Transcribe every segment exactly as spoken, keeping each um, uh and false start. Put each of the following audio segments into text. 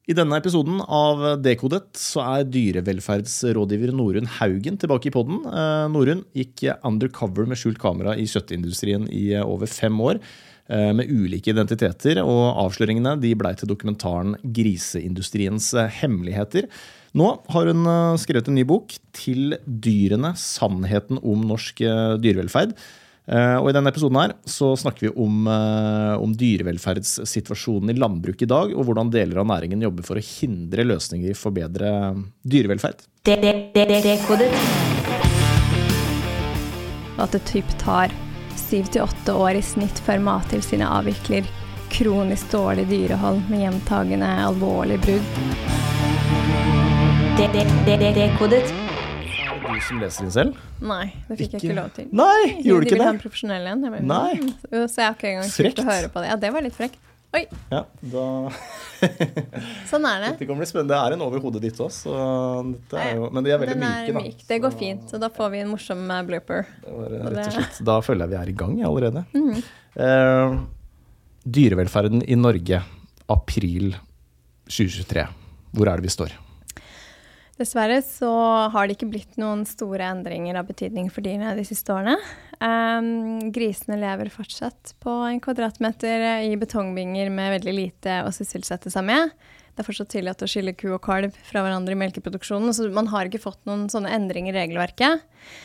I denne episoden av Dekodet så er dyrevelferdsrådgiver Norunn Haugen tilbake i podden. Norunn gikk undercover med skjult kamera i kjøttindustrien i over fem år med ulike identiteter, og avsløringene de ble til dokumentaren Griseindustriens hemmeligheter. Nå har hun skrevet en ny bok til dyrene, sannheten om norsk dyrevelferd. Og i denne episoden her så snakker vi om, om dyrevelferdssituasjonen i landbruk i dag, og hvordan deler av næringen jobber for å hindre løsninger for bedre dyrevelferd. At det typ tar syv til åtte år i snitt før Mattilsynet avvikler kronisk dårlig dyrehold med gjentagende alvorlige brudd. Dekodet. Du som leser den selv? Nei, det fikk jeg ikke lov til. Nei, gjorde du ikke det? De vil ha en profesjonell igjen. Jeg bare, Nei. Mm. Så jeg har ikke engang Frekt. å høre på det. Ja, det var litt frekt. Oi, Ja, da... sånn er det. Det kommer bli spennende. Det er en over hodet ditt også, så dette er jo... Men de er veldig Den er myke, da. myk. Det går fint, så da får vi en morsom uh, blooper. Det var, eh, Og rett og det- slett. Da føler jeg vi er i gang allerede. Mhm. Eh, dyrevelferden i Norge, april tjue tjuetre. Hvor er det vi står? Dessverre så har det ikke blitt noen store endringer av betydning for dyrene de siste årene. Um, grisene lever fortsatt på en kvadratmeter i betongbinger med veldig lite å sysselsette seg med. Det er fortsatt tillatt å skille ku og kalv fra hverandre i melkeproduksjonen, så man har ikke fått noen sånne endringer i regelverket.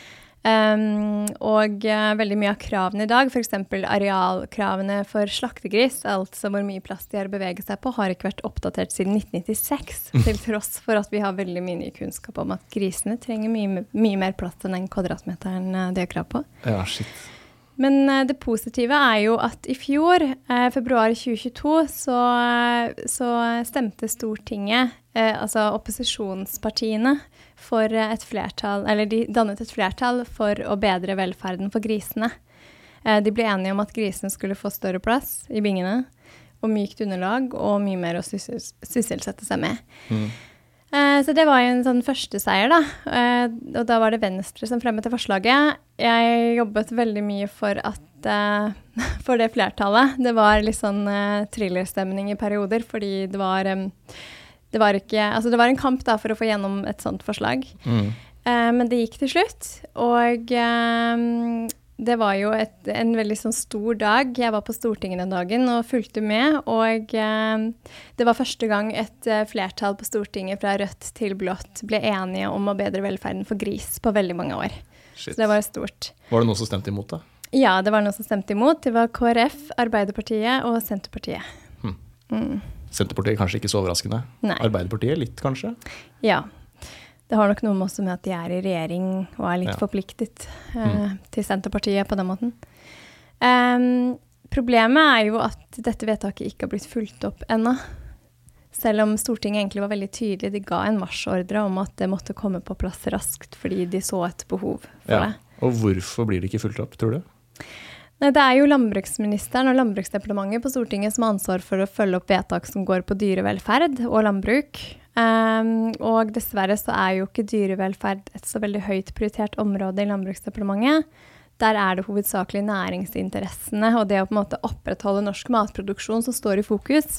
Um, og uh, veldig mye av kravene i dag, for eksempel arealkravene for slaktegris, altså hvor mye plass de har å bevege seg på, har ikke vært oppdatert siden nitten nittiseks, til tross for at vi har veldig mye ny kunnskap om at grisene trenger mye, mye mer plass enn den kvadratmeteren uh, de har krav på. Ja, shit. Men uh, det positive er jo at i fjor, uh, februar tjue tjueto, så, uh, så stemte Stortinget, uh, altså opposisjonspartiene, for et flertall, eller de dannet et flertall for å bedre velferden for grisene. Eh, de ble enige om at grisene skulle få større plass i bingene, og mykt underlag, og mye mer å syssels- sysselsette seg med. Mm. Eh, så det var jo en sånn første seier da, eh, og da var det Venstre som fremmet det forslaget. Jeg jobbet veldig mye for at eh, for det flertallet. Det var litt sånn eh, thrillerstemning i perioder, fordi det var... Eh, Det var, ikke, altså det var en kamp da for å få gjennom et sånt forslag. Mm. Eh, men det gikk til slutt, og eh, det var jo et, en veldig sånn stor dag. Jeg var på Stortinget den dagen og fulgte med, og eh, det var første gang et eh, flertall på Stortinget fra rødt til blått ble enige om å bedre velferden for gris på veldig mange år. Shit. Så det var stort. Var det noen som stemte imot da? Ja, det var noen som stemte imot. Det var K R F, Arbeiderpartiet og Senterpartiet. Hmm. Mm. Senterpartiet kanskje ikke så overraskende. Nei. Arbeiderpartiet litt, kanskje? Ja, det har nok noe med også med at de er i regjering og er litt Ja. forpliktet eh, Mm. til Senterpartiet på den måten. Um, problemet er jo at dette vedtaket ikke har blitt fulgt opp ennå. Selv om Stortinget egentlig var veldig tydelig, de ga en marsjordre om at det måtte komme på plass raskt, fordi de så et behov for Ja. det. Og hvorfor blir det ikke fulgt opp, tror du? Nei, det er jo landbruksministeren og landbruksdepartementet på Stortinget som har ansvar for å følge opp vedtak som går på dyrevelferd og landbruk. Um, og dessverre så er jo ikke dyrevelferd et så veldig høyt prioritert område i landbruksdepartementet. Der er det hovedsakelig næringsinteressene og det å på en måte opprettholde norsk matproduksjon som står i fokus.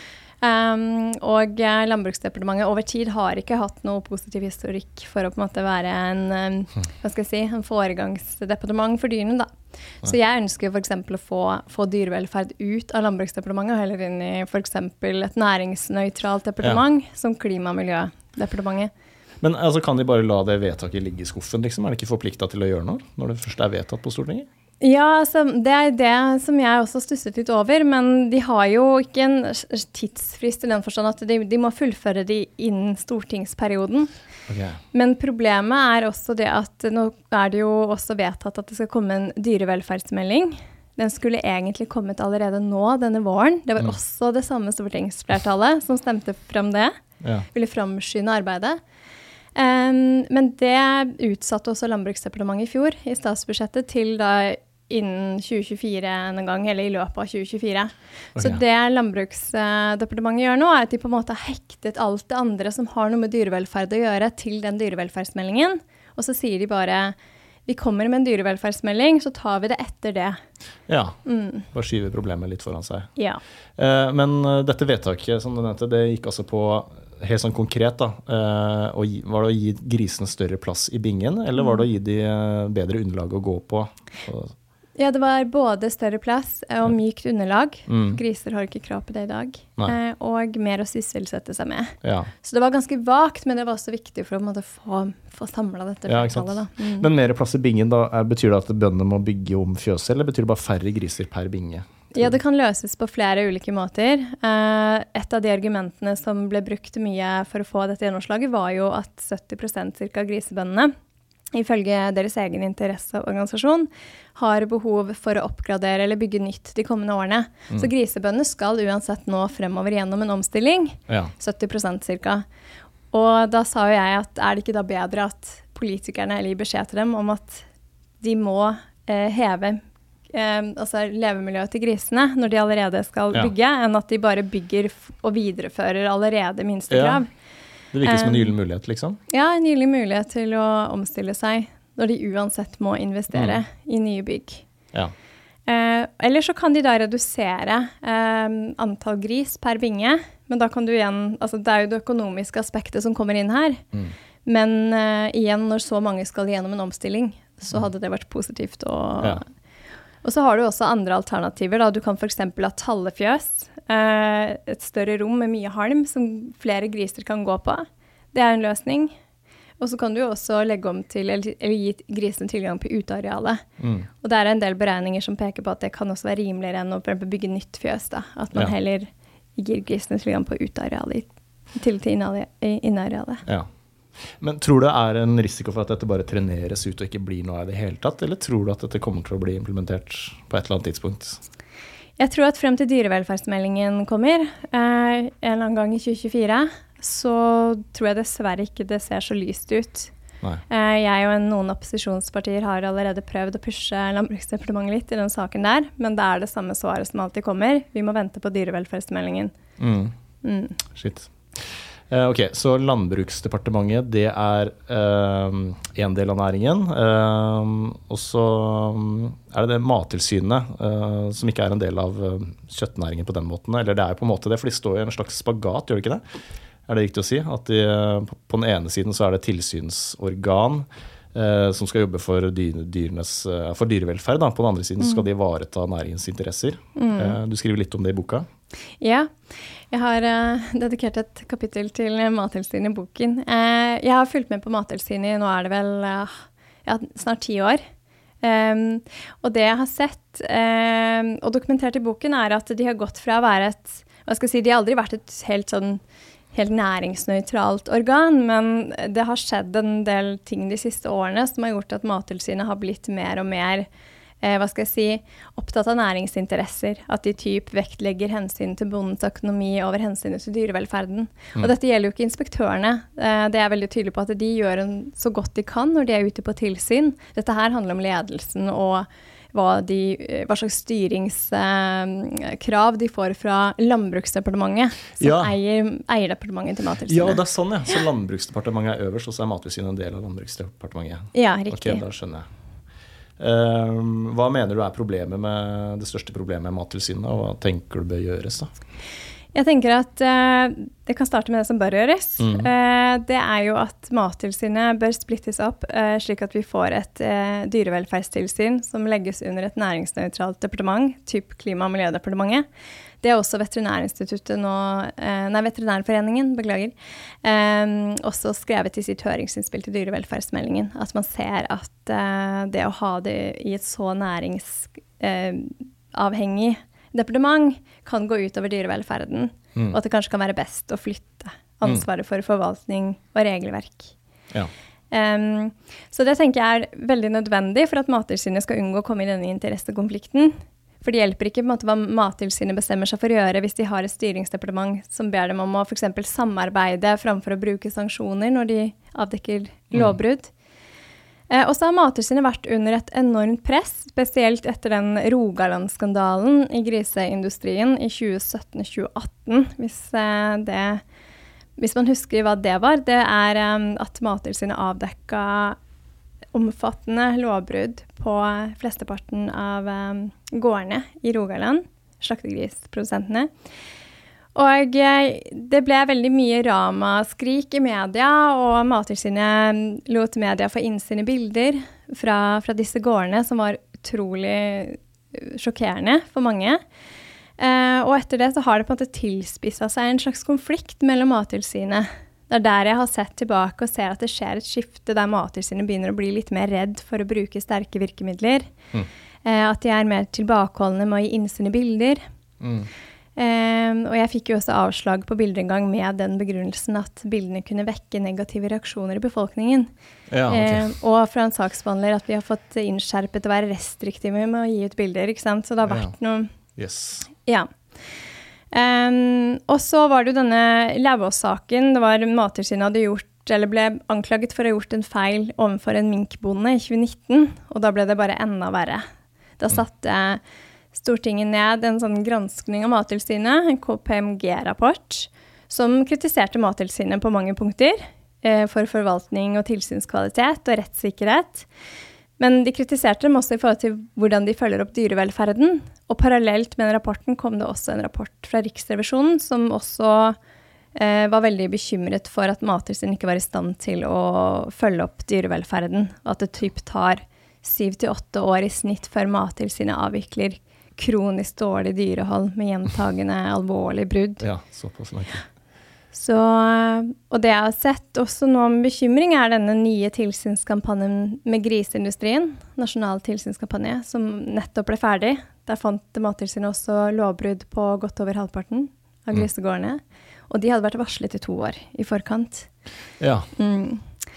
Um, og eh, Landbruksdepartementet over tid har ikke hatt noe positiv historikk for å på en måte være en, um, hva skal jeg si, en foregangsdepartement for dyrene da. Så jeg ønsker for eksempel å få, få dyrevelferd ut av Landbruksdepartementet og heller inn i for eksempel et næringsnøytralt departement som Klima- og miljødepartementet. Men altså, kan de bare la det vedtaket ligge i skuffen, liksom? Er de ikke forpliktet til å gjøre noe når det først er vedtatt på Stortinget? Ja, altså, det er det som jeg også stusset litt over, men de har jo ikke en tidsfrist i den forstand at de, de må fullføre de innen stortingsperioden. Okay. Men problemet er også det at nå er det jo også vedtatt at det skal komme en dyrevelferdsmelding. Den skulle egentlig kommet allerede nå, denne våren. Det var Mm. også det samme stortingsflertallet som stemte frem det, Ja. ville framskynde arbeidet. Um, men det utsatte også Landbruksdepartementet i fjor i statsbudsjettet til da innen tjue tjuefire en gang, eller i løpet av tjue tjuefire. Så Ok. det Landbruksdepartementet gjør nå er at de på en måte har hektet alt det andre som har noe med dyrevelferd å gjøre til den dyrevelferdsmeldingen, og så sier de bare vi kommer med en dyrevelferdsmelding, så tar vi det etter det. Ja, mm. bare skyver problemet litt foran seg. Ja. Eh, men dette vedtaket, som du nevnte, det gikk altså på helt sånn konkret da. Eh, og gi, var det å gi grisene større plass i bingen, eller var det å gi de bedre underlag å gå på? Ja, det var både større plass og mykt underlag. Mm. Griser har ikke krav på det i dag. Eh, og mer å sysselsette seg med. Ja. Så det var ganske vagt, men det var også viktig for å måtte få, få samlet dette ja, flertallet. Da. Mm. Men mer plass i bingen, da, er, betyr det at bøndene må bygge om fjøset, eller betyr det bare færre griser per binge? Ja, det kan løses på flere ulike måter. Eh, et av de argumentene som ble brukt mye for å få dette gjennomslaget, var jo at sytti prosent cirka av grisebøndene, ifølge deres egen interesseorganisasjon, har behov for å oppgradere eller bygge nytt de kommende årene. Mm. Så grisebøndene skal uansett nå fremover gjennom en omstilling, ja. sytti prosent cirka. Og da sa jo jeg at er det ikke da bedre at politikerne eller gir beskjed til dem om at de må eh, heve eh, altså levemiljøet til grisene når de allerede skal ja. bygge, enn at de bare bygger og viderefører allerede minstekrav. Ja. Det virker som en nylig mulighet, liksom? Ja, en nylig mulighet til å omstille seg når de uansett må investere mm. i nye bygg. Ja. Eh, eller så kan de da redusere eh, antall gris per binge, men da kan du igjen, altså det er jo det økonomiske aspektet som kommer inn her, mm. men eh, igjen når så mange skal gjennom en omstilling, så hadde det vært positivt. Og, ja. og så har du også andre alternativer da. Du kan for eksempel ha tallefjøs, et større rom med mye halm som flere griser kan gå på. Det er en løsning. Og så kan du også legge om til, eller, eller gi grisene tilgang på utearealet. Mm. Og det er en del beregninger som peker på at det kan også være rimeligere enn å for eksempel bygge nytt fjøs. Da. At man ja. heller gir grisene tilgang på utearealet til til innearealet. Ja. Men tror du det er en risiko for at dette bare treneres ut og ikke blir noe av det hele tatt, eller tror du at dette kommer til å bli implementert på et eller annet tidspunkt? Jeg tror at frem til dyrevelferdsmeldingen kommer, eh, en eller annen gang i tjue tjuefire, så tror jeg dessverre ikke det ser så lyst ut. Eh, jeg og noen opposisjonspartier har allerede prøvd å pushe Landbruksdepartementet litt i den saken der, men det er det samme svaret som alltid kommer. Vi må vente på dyrevelferdsmeldingen. Mm. Mm. Shit. Eh, ok, så Landbruksdepartementet, det er eh, en del av næringen, eh, og så er det det Mattilsynet, eh, som ikke er en del av eh, kjøttnæringen på den måten, eller det er på en måte det, for de står i en slags spagat, gjør det ikke det? Er det riktig å si? At de, på den ene siden så er det tilsynsorgan, eh, som skal jobbe for, dyr, dyrenes, for dyrevelferd, da. På den andre siden mm. skal de ivareta næringens interesser. Mm. Eh, du skriver litt om det i boka. Ja, jeg har uh, dedikert et kapittel til Mattilsynet i boken. Uh, jeg har fulgt med på Mattilsynet, nå er det vel uh, ja, snart ti år. Um, og det jeg har sett uh, og dokumentert i boken er at de har gått fra å være et, hva skal jeg si, de har aldri vært et helt sånn helt næringsnøytralt organ, men det har skjedd en del ting de siste årene som har gjort at Mattilsynet har blitt mer og mer Eh, hva skal jeg si, opptatt av næringsinteresser, at de typ vektlegger hensyn til bondens økonomi over hensynet til dyrevelferden. Mm. Og dette gjelder jo ikke inspektørene. Eh, det er veldig tydelig på at de gjør en, så godt de kan når de er ute på tilsyn. Dette her handler om ledelsen og hva, de, hva slags styringskrav eh, de får fra Landbruksdepartementet, som ja. eier, eier departementet til Mattilsynet. Ja, det er sånn, ja. Så Landbruksdepartementet er øverst, og så er Mattilsynet en del av Landbruksdepartementet. Ja, riktig. Ok, da skjønner jeg. Um, hva mener du er problemet med det største problemet med Mattilsynet, og hva tenker du bør gjøres da? Jeg tenker at uh, det kan starte med det som bør gjøres. Mm. Uh, det er jo at Mattilsynet bør splittes opp uh, slik at vi får et uh, dyrevelferdstilsyn som legges under et næringsnøytralt departement, typ Klima- og miljødepartementet. Det er også Veterinærinstituttet nå, uh, nei, Veterinærforeningen, beklager, um, også skrevet i sitt høringsinnspill til dyrevelferdsmeldingen, at man ser at uh, det å ha det i et så næringsavhengig uh, departement kan gå ut over dyrevelferden, mm. og at det kanskje kan være best å flytte ansvaret for forvaltning og regelverk. Ja. Um, så det tenker jeg er veldig nødvendig for at Mattilsynet skal unngå å komme i denne interessekonflikten. For det hjelper ikke på en måte hva Mattilsynet bestemmer seg for å gjøre hvis de har et styringsdepartement som ber dem om å for eksempel samarbeide framfor å bruke sanksjoner når de avdekker lovbrudd. Mm. Eh, og så har Mattilsynet vært under et enormt press, spesielt etter den Rogaland-skandalen i griseindustrien i tjue sytten til tjue atten, hvis, eh, det, hvis man husker hva det var. Det er eh, at Mattilsynet avdekket omfattende lovbrudd på flesteparten av um, gårdene i Rogaland, slaktegrisprodusentene. Og det ble veldig mye ramaskrik i media, og Mattilsynet lot media få innsyn i bilder fra, fra disse gårdene, som var utrolig sjokkerende for mange. Eh, og etter det så har det på en måte tilspisset seg en slags konflikt mellom Mattilsynet. Det er der jeg har sett tilbake og ser at det skjer et skifte der Mattilsynet begynner å bli litt mer redd for å bruke sterke virkemidler. Mm. Eh, at de er mer tilbakeholdende med å gi innsyn i bilder. Mm. Um, og jeg fikk jo også avslag på bilder en gang med den begrunnelsen at bildene kunne vekke negative reaksjoner i befolkningen. Ja, okay. um, og fra en saksbehandler at vi har fått innskjerpet å være restriktive med å gi ut bilder, ikke sant? Så det har vært ja. noe... Yes. Ja. Um, og så var det jo denne Lauvås-saken. Det var Mattilsynet hadde gjort, eller ble anklaget for å ha gjort en feil overfor en minkbonde i tjue nitten, og da ble det bare enda verre. Da satte Stortinget ned en sånn granskning av Mattilsynet, en K P M G-rapport, som kritiserte Mattilsynet på mange punkter eh, for forvaltning og tilsynskvalitet og rettssikkerhet. Men de kritiserte dem også i forhold til hvordan de følger opp dyrevelferden. Og parallelt med den rapporten kom det også en rapport fra Riksrevisjonen, som også eh, var veldig bekymret for at Mattilsynet ikke var i stand til å følge opp dyrevelferden, og at det typ tar syv til åtte år i snitt før Mattilsynet avvikler kronisk dårlig dyrehold med gjentagende alvorlig brudd. Ja, såpass merkelig. Så, og det jeg har sett også nå med bekymring er denne nye tilsynskampanjen med griseindustrien, nasjonal tilsynskampanje, som nettopp ble ferdig. Der fant Mattilsynet også lovbrudd på godt over halvparten av grisegårdene. Og de hadde vært varslet i to år i forkant. Ja. Mm.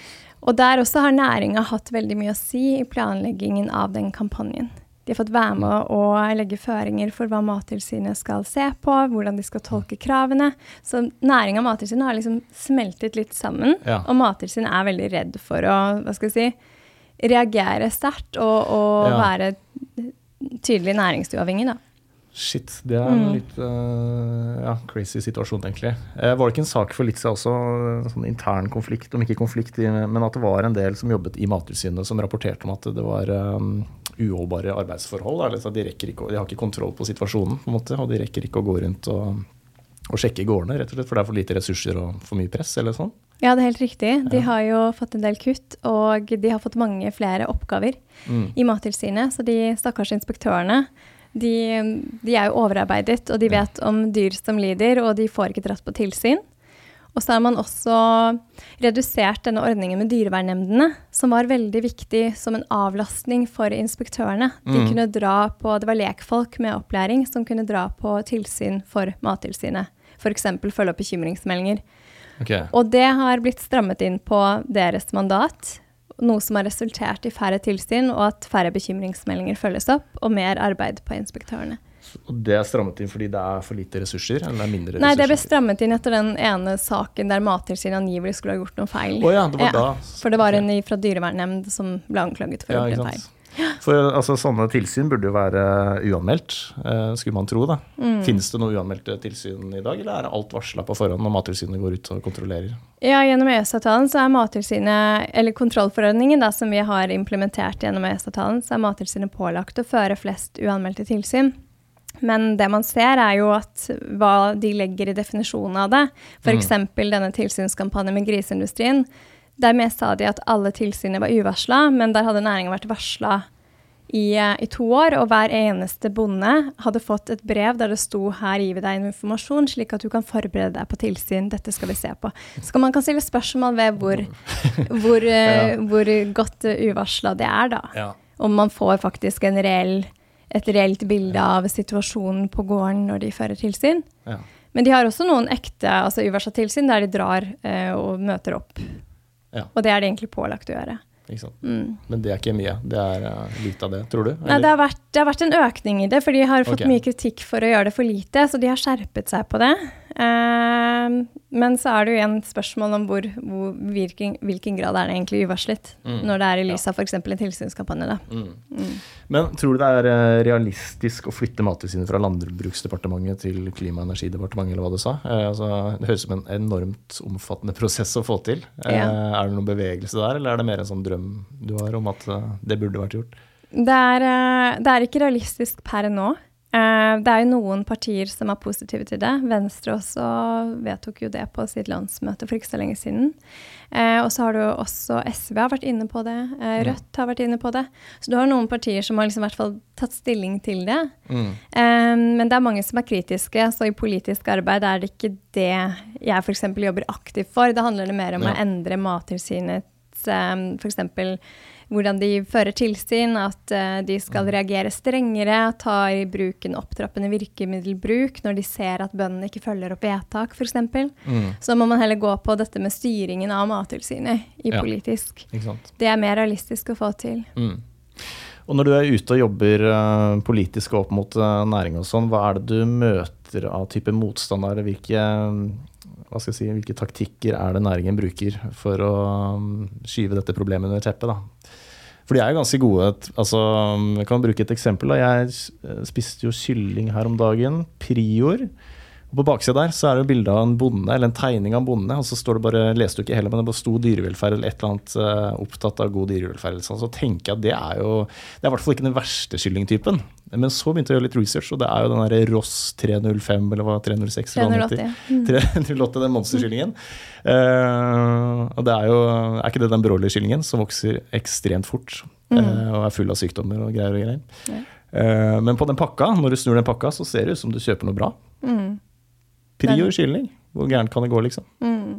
Og der også har næringen hatt veldig mye å si i planleggingen av den kampanjen. De har fått være med å legge føringer for hva Mattilsynet skal se på, hvordan de skal tolke kravene. Så næringen og Mattilsynet har liksom smeltet litt sammen, ja. Og Mattilsynet er veldig redd for å, hva skal jeg si, reagere sterkt og, og ja. Være tydelig næringsuavhengig, da. Shit, det er en mm. litt uh, ja, crazy situasjon egentlig. Eh, var det ikke en sak for litt siden også, en sånn intern konflikt, om ikke konflikt, men at det var en del som jobbet i Mattilsynet som rapporterte om at det var um, uholdbare arbeidsforhold. Eller, så de, rekker ikke, de har ikke kontroll på situasjonen, på en måte, og de rekker ikke å gå rundt og, og sjekke gårdene, rett og slett, for det er for lite ressurser og for mye press, eller sånn. Ja, det er helt riktig. De ja. Har jo fått en del kutt, og de har fått mange flere oppgaver mm. i Mattilsynet, så de stakkars inspektørene, De, de er jo overarbeidet, og de vet om dyr som lider, og de får ikke dratt på tilsyn. Og så har man også redusert denne ordningen med dyrevernnemndene, som var veldig viktig som en avlastning for inspektørene. De mm. kunne dra på, det var lekfolk med opplæring som kunne dra på tilsyn for Mattilsynet. For eksempel følge opp bekymringsmeldinger. Okay. Og det har blitt strammet inn på deres mandat, noe som har resultert i færre tilsyn, og at færre bekymringsmeldinger følges opp, og mer arbeid på inspektørene. Og det er strammet inn fordi det er for lite ressurser, eller det er mindre ressurser? Nei, det ble strammet inn etter den ene saken der Mattilsynet angivelig skulle ha gjort noe feil. Å ja, det var ja, da. For det var en fra dyrevernnemnd som ble anklaget for ja, å gjøre en feil. For altså, sånne tilsyn burde jo være uanmeldt, eh, skulle man tro da. Mm. Finnes det noe uanmeldte tilsyn i dag, eller er alt varslet på forhånd når Mattilsynet går ut og kontrollerer? Ja, gjennom E S-avtalen så er Mattilsynet, eller kontrollforordningen da, som vi har implementert gjennom E S-avtalen, så er Mattilsynet pålagt å føre flest uanmeldte tilsyn. Men det man ser er jo at hva de legger i definisjonen av det, for eksempel mm. denne tilsynskampanjen med griseindustrien, dermed sa de at alle tilsyner var uvarslet, men der hadde næringen vært varslet i, i to år, og hver eneste bonde hadde fått et brev der det sto her gir vi deg informasjon, slik at du kan forberede deg på tilsyn, dette skal vi se på. Så man kan stille spørsmål ved hvor, hvor, ja. hvor godt uvarslet det er da. Ja. Om man får faktisk en reell, et reelt bilde ja. Av situasjonen på gården når de fører tilsyn. Ja. Men de har også noen ekte, altså uvarslet tilsyn, der de drar eh, og møter opp. Ja. Og det er det egentlig pålagt å gjøre. Ikke sant? Mm. Men det er ikke mye. Det er uh, lite av det, tror du? Nei, det har, vært, det har vært en økning i det, for de har fått okay. mye kritikk for å gjøre det for lite, så de har skjerpet seg på det. Eh, men så er det jo igjen et spørsmål om hvor, hvor hvilken, hvilken grad er det egentlig uvarslet, mm. når det er i lys av for eksempel en tilsynskampanje. Da. Mm. Mm. Men tror du det er realistisk å flytte Mattilsynet fra Landbruksdepartementet til Klima- og energidepartementet, eller hva du sa? Eh, altså, det høres som en enormt omfattende prosess å få til. Eh, ja. Er det noen bevegelse der, eller er det mer en sånn drøm du har om at uh, det burde vært gjort? Det er, uh, det er ikke realistisk per nå. Det er jo noen partier som er positive til det. Venstre også vedtok jo det på sitt landsmøte for ikke så lenge siden. Og så har du også S V har vært inne på det. Rødt har vært inne på det. Så du har noen partier som har liksom i hvert fall tatt stilling til det. Mm. Men det er mange som er kritiske, så i politisk arbeid er det ikke det jeg for eksempel jobber aktivt for. Det handler det mer om ja. Å endre Mattilsynets for eksempel hvordan de fører tilsyn, at uh, de skal reagere strengere, ta i bruk en opptrappende virkemiddelbruk når de ser at bøndene ikke følger opp vedtak, for eksempel. Mm. Så må man heller gå på dette med styringen av Mattilsynet i ja. Politisk. Det er mer realistisk å få til. Mm. Og når du er ute og jobber uh, politisk opp mot uh, næring og sånn, hva er det du møter av type motstandere? Hvilke, hva skal jeg si, hvilke taktikker er det næringen bruker for å um, skyve dette problemet under teppet da? For de er jo ganske gode. Altså, jeg kan bruke et eksempel. Da. Jeg spiste jo kylling her om dagen, prior. Og på baksiden der så er det bilde av en bonde, eller en tegning av en bonde, og så står det bare, leste du ikke heller, men det bare sto dyrevelferd eller et eller annet uh, opptatt av god dyrevelferd. Sånn. Så tenker jeg at det er jo, det er i hvert fall ikke den verste kyllingtypen. Men så begynte jeg å gjøre litt research, og det er jo den der Ross tre null fem, eller hva, tre null seks, tre null åtte, mm. tre null åtte, den monsterkyllingen. Uh, og det er jo, er ikke det den broilerkyllingen som vokser ekstremt fort, mm. uh, og er full av sykdommer og greier og greier. Ja. Uh, men på den pakka, når du snur den pakka, så ser det ut som du kjøper noe bra. Mm. Prior kylling. Hvor gærent kan det gå, liksom? Mm.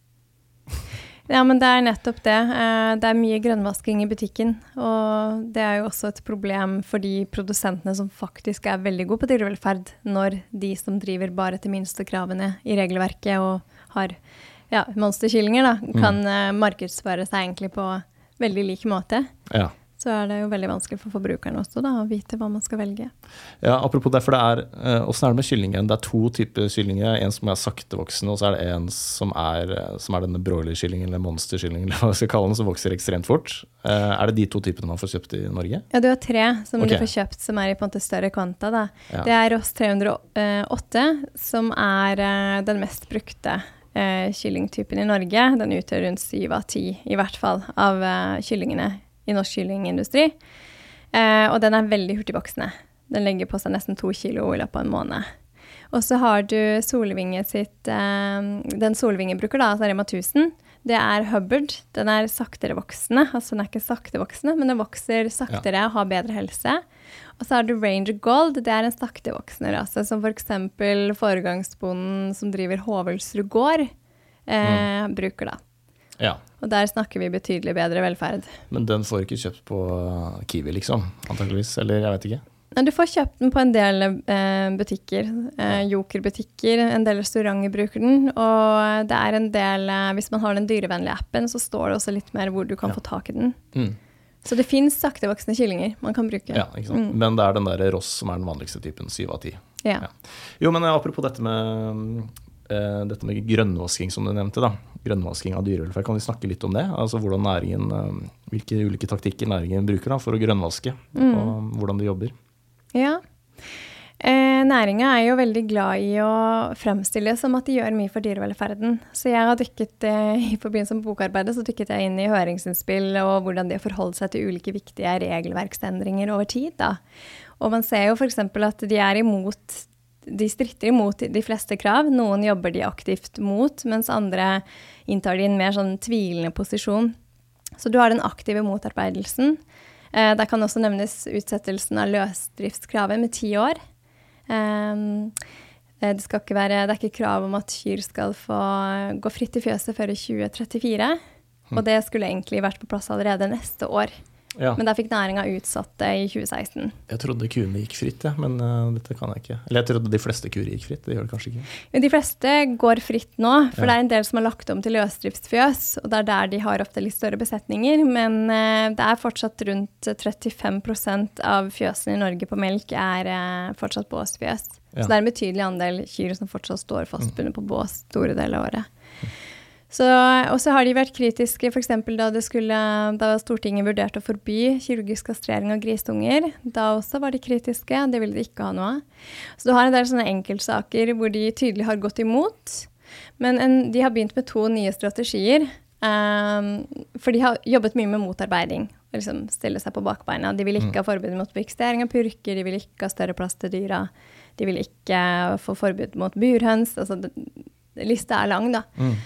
Ja, men det er nettopp det. Det er mye grønnvasking i butikken, og det er jo også et problem for de produsentene som faktisk er veldig gode på dyrevelferd, når de som driver bare til minste kravene i regelverket og har ja, monsterkyllinger, da, kan mm. markedsføre seg egentlig på veldig lik måte. Ja. Så er det jo veldig vanskelig for forbrukerne også da, å vite hva man skal velge. Ja, apropos det, for det er, hvordan er det med kyllingen? Det er to typer kyllinger, en som er saktevoksende, og så er det en som er, som er denne broilerkyllingen, eller monsterkyllingen, eller hva vi skal kalle den, som vokser ekstremt fort. Er det de to typene man får kjøpt i Norge? Ja, du har tre som okay. du får kjøpt, som er i på en måte større kvanta. Da. Ja. Det er Ross tre null åtte, som er den mest brukte kyllingtypen i Norge. Den utgjør rundt syv av ti, i hvert fall, av kyllingene i norsk kyllingindustri. Eh, og den er veldig hurtigvoksende. Den legger på seg nesten to kilo i løpet av en måned. Og så har du Solvinge sitt, eh, den Solvinge bruker da, altså Rema tusen, det er Hubbard. Den er saktere voksende, altså den er ikke sakte voksende, men den vokser saktere og har bedre helse. Og så har du Ranger Gold, det er en sakte voksende rase, som for eksempel foregangsbonden som driver Hovelsrud gård, eh, mm. bruker da. Ja. Og der snakker vi betydelig bedre velferd. Men den får ikke kjøpt på Kiwi, liksom, antageligvis, eller jeg vet ikke? Du får kjøpt den på en del eh, butikker, eh, Joker-butikker, en del restauranter bruker den, og det er en del, eh, hvis man har den dyrevennlige appen, så står det også litt mer hvor du kan ja. få tak i den. Mm. Så det finnes saktevoksende kyllinger man kan bruke. Ja, ikke sant? Mm. Men det er den der Ross som er den vanligste typen, syv av ti. Ja. Ja. Jo, men apropos dette med... Uh, dette med grønnvasking som du nevnte da, grønnvasking av dyrevelferd, kan vi snakke litt om det? Altså hvordan næringen, uh, hvilke ulike taktikker næringen bruker da for å grønnvaske, mm. og hvordan de jobber? Ja, eh, næringen er jo veldig glad i å fremstille som at de gjør mye for dyrevelferden. Så jeg har dykket eh, i forbindelse med bokarbeidet, så dykket jeg inn i høringsinnspill og hvordan de har forholdt seg til ulike viktige regelverksendringer over tid da. Og man ser jo for eksempel at de er imot de stritter imot de fleste krav. Noen jobber de aktivt mot, mens andre inntar de en mer sånn tvilende posisjon. Så du har den aktive motarbeidelsen. Eh, der kan også nevnes utsettelsen av løsdriftskravet med ti år. Eh, det, skal ikke være, det er ikke krav om at kyr skal få gå fritt i fjøset før i tjue trettifire. Og det skulle egentlig vært på plass allerede neste år. Ja. Men der fikk næringen utsatt det i tjue seksten. Jeg trodde kuene gikk fritt, ja, men uh, dette kan jeg ikke. Eller jeg trodde de fleste kuer gikk fritt, det gjør det kanskje ikke. Men de fleste går fritt nå, for Ja. det er en del som har lagt om til løsdriftsfjøs, og det er der de har ofte litt større besetninger, men uh, det er fortsatt rundt trettifem prosent av fjøsene i Norge på melk er uh, fortsatt båsfjøs. Ja. Så det er en betydelig andel kyr som fortsatt står fastbundet på bås store deler av året. Så, og så har de vært kritiske, for eksempel da, det skulle, da Stortinget vurderte å forby kirurgisk kastrering av grisunger. Da også var de kritiske, det ville de ikke ha noe av. Så du har en del sånne enkeltsaker hvor de tydelig har gått imot. Men en, de har begynt med to nye strategier, um, for de har jobbet mye med motarbeiding. Liksom stille seg på bakbeina. De vil ikke ha forbud mot fiksering av purker, de vil ikke ha større plass til dyra. De vil ikke få forbud mot burhøns. Altså, det, lista er lang, da. Mm.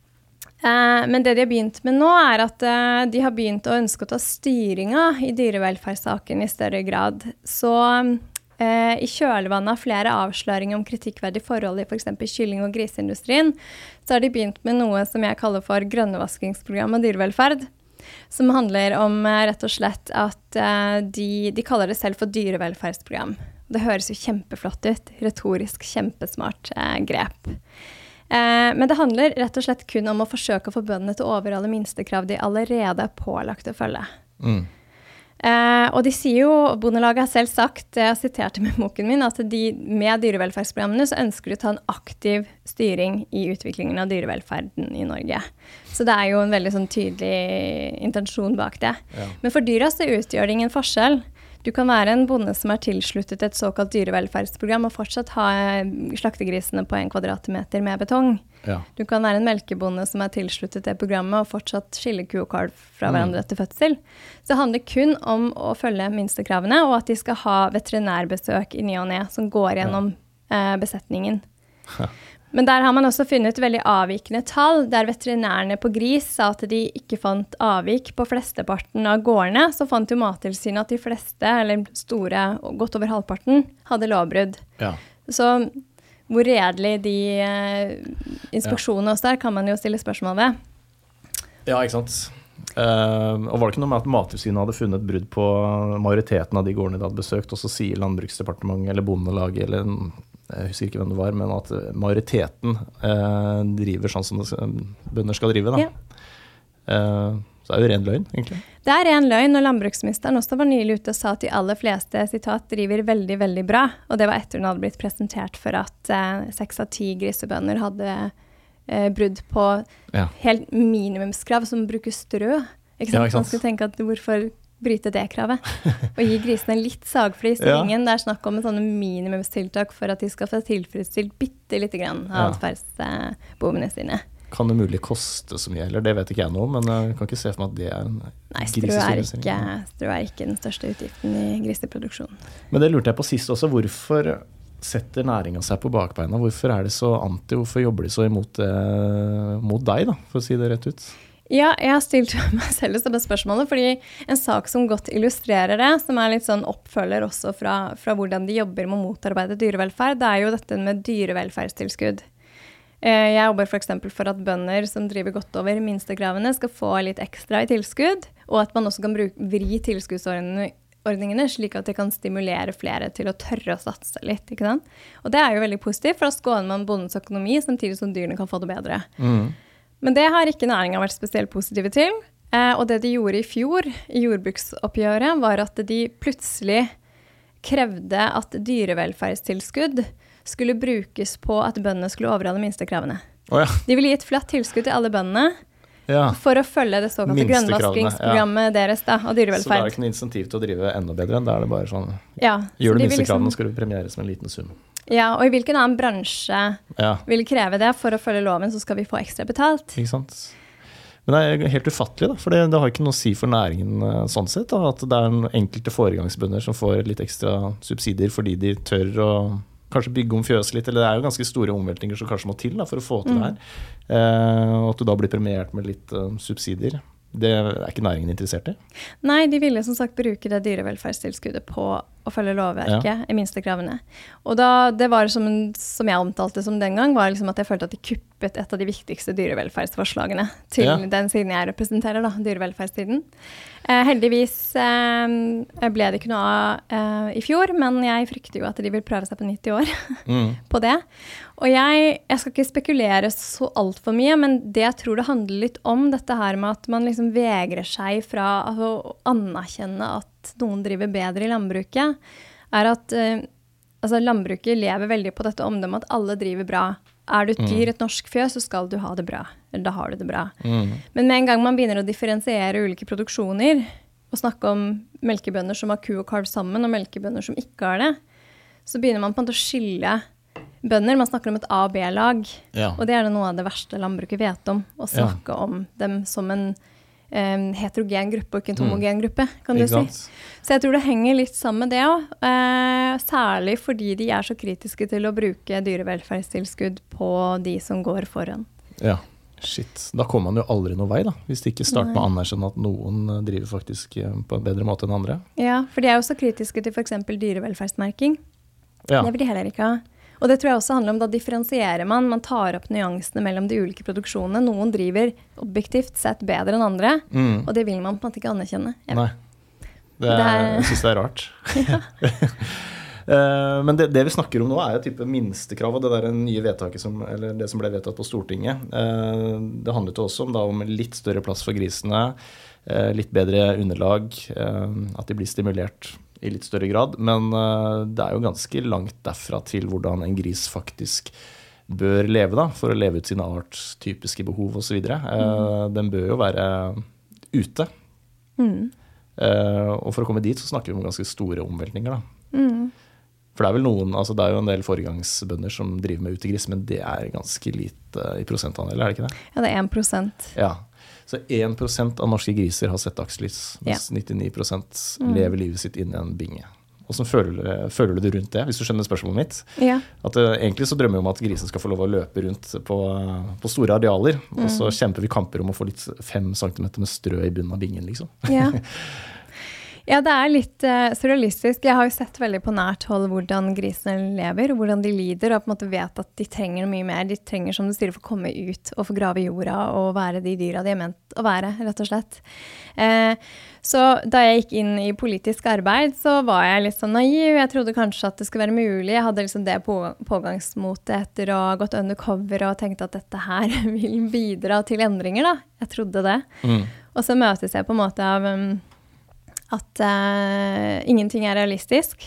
Eh, men det de har begynt med nå er at eh, de har begynt å ønske å ta styringen i dyrevelferdssaken i større grad. Så eh, i kjølvannet av flere avsløringer om kritikkverdige forhold i for eksempel kylling- og griseindustrien, så har de begynt med noe som jeg kaller for grønnevaskingsprogram av dyrevelferd, som handler om eh, rett og slett at eh, de, de kaller det selv for dyrevelferdsprogram. Det høres jo kjempeflott ut, retorisk kjempesmart eh, grep. Eh, men det handler rett og slett kun om å forsøke å få bøndene til å overholde minstekrav de allerede er pålagt å følge. Mm. Eh, og de sier jo, Bondelaget har selv sagt, jeg siterte med boken min, at de med dyrevelferdsprogrammene så ønsker de å ta en aktiv styring i utviklingen av dyrevelferden i Norge. Så det er jo en veldig sånn tydelig intensjon bak det. Ja. Men for dyra så utgjør det ingen forskjell. Du kan være en bonde som er tilsluttet et såkalt dyrevelferdsprogram og fortsatt ha slaktegrisene på en kvadratmeter med betong. Ja. Du kan være en melkebonde som er tilsluttet det programmet og fortsatt skille ku og kalv fra hverandre etter fødsel. Så det handler kun om å følge minstekravene og at de skal ha veterinærbesøk i ny og ne som går gjennom ja. eh, besetningen. Ja. Men der har man også funnet veldig avvikende tall, der veterinærene på gris sa at de ikke fant avvik på flesteparten av gårdene, så fant jo Mattilsynet at de fleste, eller store, og godt over halvparten, hadde lovbrudd. Ja. Så hvor redelig de eh, inspeksjonene også der, kan man jo stille spørsmål ved. Ja, ikke sant. Uh, og var det ikke noe med at Mattilsynet hadde funnet brudd på majoriteten av de gårdene de hadde besøkt, og så sier Landbruksdepartementet eller Bondelaget eller en jeg husker ikke hvem det var, men at majoriteten eh, driver sånn som det, bønder skal drive. Da. Ja. Eh, så det er jo ren løgn, egentlig. Det er ren løgn, og landbruksministeren også var nylig ute og sa at de aller fleste sitat, driver veldig, veldig bra. Og det var etter hun hadde blitt presentert for at eh, seks av ti grisebønder hadde eh, brudd på ja. helt minimumskrav som bruker strø. Ikke sant? Ja, ikke sant? Man skulle tenke at hvorfor bryte det kravet, og gi grisene litt sagflis i ringen. Ja. Det er snakk om en sånne minimumstiltak for at de skal få tilfredsstilt bitte litt grann av atferdsbehovene sine. Kan det mulig koste så mye, eller det vet ikke jeg nå, men jeg kan ikke se for meg at det er en Nei, strø er, ikke, strø er ikke den største utgiften i griseproduksjonen. Men det lurte jeg på sist også, hvorfor setter næringen seg på bakbeina? Hvorfor er det så anti, hvorfor jobber de så imot, eh, mot deg, da, for å si det rett ut? Ja, jeg har stilt meg selv det spørsmålet, fordi en sak som godt illustrerer det, som er litt sånn oppfølger også fra, fra hvordan de jobber med å motarbeide dyrevelferd, det er jo dette med dyrevelferdstilskudd. Jeg jobber for eksempel for at bønder som driver godt over minstekravene skal få litt ekstra i tilskudd, og at man også kan bruke, vri tilskuddsordningene slik at det kan stimulere flere til å tørre å satse litt, ikke sant? Og det er jo veldig positivt, for da skåner man bondens økonomi samtidig som dyrene kan få det bedre. Mm. Men det har ikke næringen vært spesielt positive til, eh, og det de gjorde i fjor i jordbruksoppgjøret var at de plutselig krevde at dyrevelferdstilskudd skulle brukes på at bøndene skulle overholde minstekravene. Oh, ja. De ville gi et flatt tilskudd til alle bøndene ja. for å følge det såkalte grønnvaskingsprogrammet ja. deres da, av dyrevelferd. Så det er ikke noe insentiv til å drive enda bedre, da er det bare sånn, ja, gjør du de minstekravene liksom, skal du premieres med en liten sum. Ja, og i hvilken annen bransje ja. vil kreve det for å følge loven, så skal vi få ekstra betalt. Ikke sant? Men det er helt ufattelig, da, for det, det har ikke noe å si for næringen sånn sett, da, at det er enkelte foregangsbønder som får litt ekstra subsidier fordi de tør å kanskje bygge om fjøs litt, eller det er jo ganske store omveltninger som kanskje må til da, for å få til mm. det her. Eh, og at du da blir premiert med litt uh, subsidier. Det er ikke næringen interessert i? Nei, de ville som sagt bruke det dyrevelferdstilskuddet på å følge lovverket, ja. I minstekravene. Og da, det var som, en, som jeg omtalte som den gang, var liksom at jeg følte at de kuppet et av de viktigste dyrevelferdsforslagene til ja. Den siden jeg representerer, da, dyrevelferdstiden. Eh, heldigvis eh, ble det ikke noe av eh, i fjor, men jeg frykter jo at de vil prøve seg på nitti år mm. på det. Og jeg, jeg skal ikke spekulere så alt for mye, men det jeg tror det handler litt om dette her med at man liksom vegrer seg fra å anerkjenne at noen driver bedre i landbruket, er at eh, altså, landbruket lever veldig på dette omdømmet at alle driver bra. Er du et dyr, et norsk fjøs, så skal du ha det bra. Eller da har du det bra. Mm. Men med en gang man begynner å differensiere ulike produksjoner, og snakke om melkebønder som har ku og kalv sammen, og melkebønder som ikke har det, så begynner man på en måte å skille bønder. Man snakker om et A- og B-lag, ja. Og det er det noe av det verste landbruket vet om, å snakke ja. Om dem som en um, heterogen gruppe, og ikke en homogen gruppe, kan du si. Så jeg tror det henger litt sammen med det også, uh, særlig fordi de er så kritiske til å bruke dyrevelferdstilskudd på de som går foran. Ja, shit. Da kommer man jo aldri noen vei da, hvis de ikke starter med å anerkjenne at noen driver faktisk på en bedre måte enn andre. Ja, for de er jo så kritiske til for eksempel dyrevelferdsmerking. Ja. Det vil de heller ikke ha. Og det tror jeg også handler om, da differensierer man, man tar opp nyansene mellom de ulike produksjonene. Noen driver objektivt sett bedre enn andre, mm. og det vil man på en måte ikke anerkjenne. Ja. Nei, det er, det er, jeg synes det er rart. uh, men det, det vi snakker om nå er jo type minstekrav, og det der nye vedtaket som, eller det som ble vedtatt på Stortinget. Uh, det handlet jo også om, da, om litt større plass for grisene, uh, litt bedre underlag, uh, at de blir stimulert i litt større grad, men uh, det er jo ganske langt derfra til hvordan en gris faktisk bør leve da, for å leve ut sine artstypiske behov og så videre. Uh, den bør jo være ute. Mm. Uh, og for å komme dit så snakker vi om ganske store omveltninger da. Mm. For det er vel noen, altså det er jo en del foregangsbønder som driver med utegris, men det er ganske lite i prosentandel, er det ikke det? Ja, det er en prosent. Ja. Så en prosent av norske griser har sett dagslys, mens ja. nittionio prosent mm. lever livet sitt inn i en binge. Hvordan føler, føler du det rundt det, hvis du skjønner spørsmålet mitt? Ja. At uh, egentlig så drømmer vi om at grisen skal få lov å løpe rundt på, på store arealer, mm. og så kjemper vi kamper om å få litt fem centimeter med strø i bunnen av bingen, liksom. Ja. Ja, det er litt uh, surrealistisk. Jeg har jo sett veldig på nært hold hvordan grisene lever, og hvordan de lider, og på en måte vet at de trenger mye mer. De trenger, som du sier, å få komme ut og få grave i jorda og være de dyra de er ment å være, rett og slett. Uh, så da jeg gikk inn i politisk arbeid, så var jeg litt sånn naiv. Jeg trodde kanskje at det skulle være mulig. Jeg hadde liksom det på, pågangsmotet etter å ha gått undercover og tenkt at dette her vil bidra til endringer, da. Jeg trodde det. Mm. Og så møtes jeg på en måte av um, at uh, ingenting er realistisk.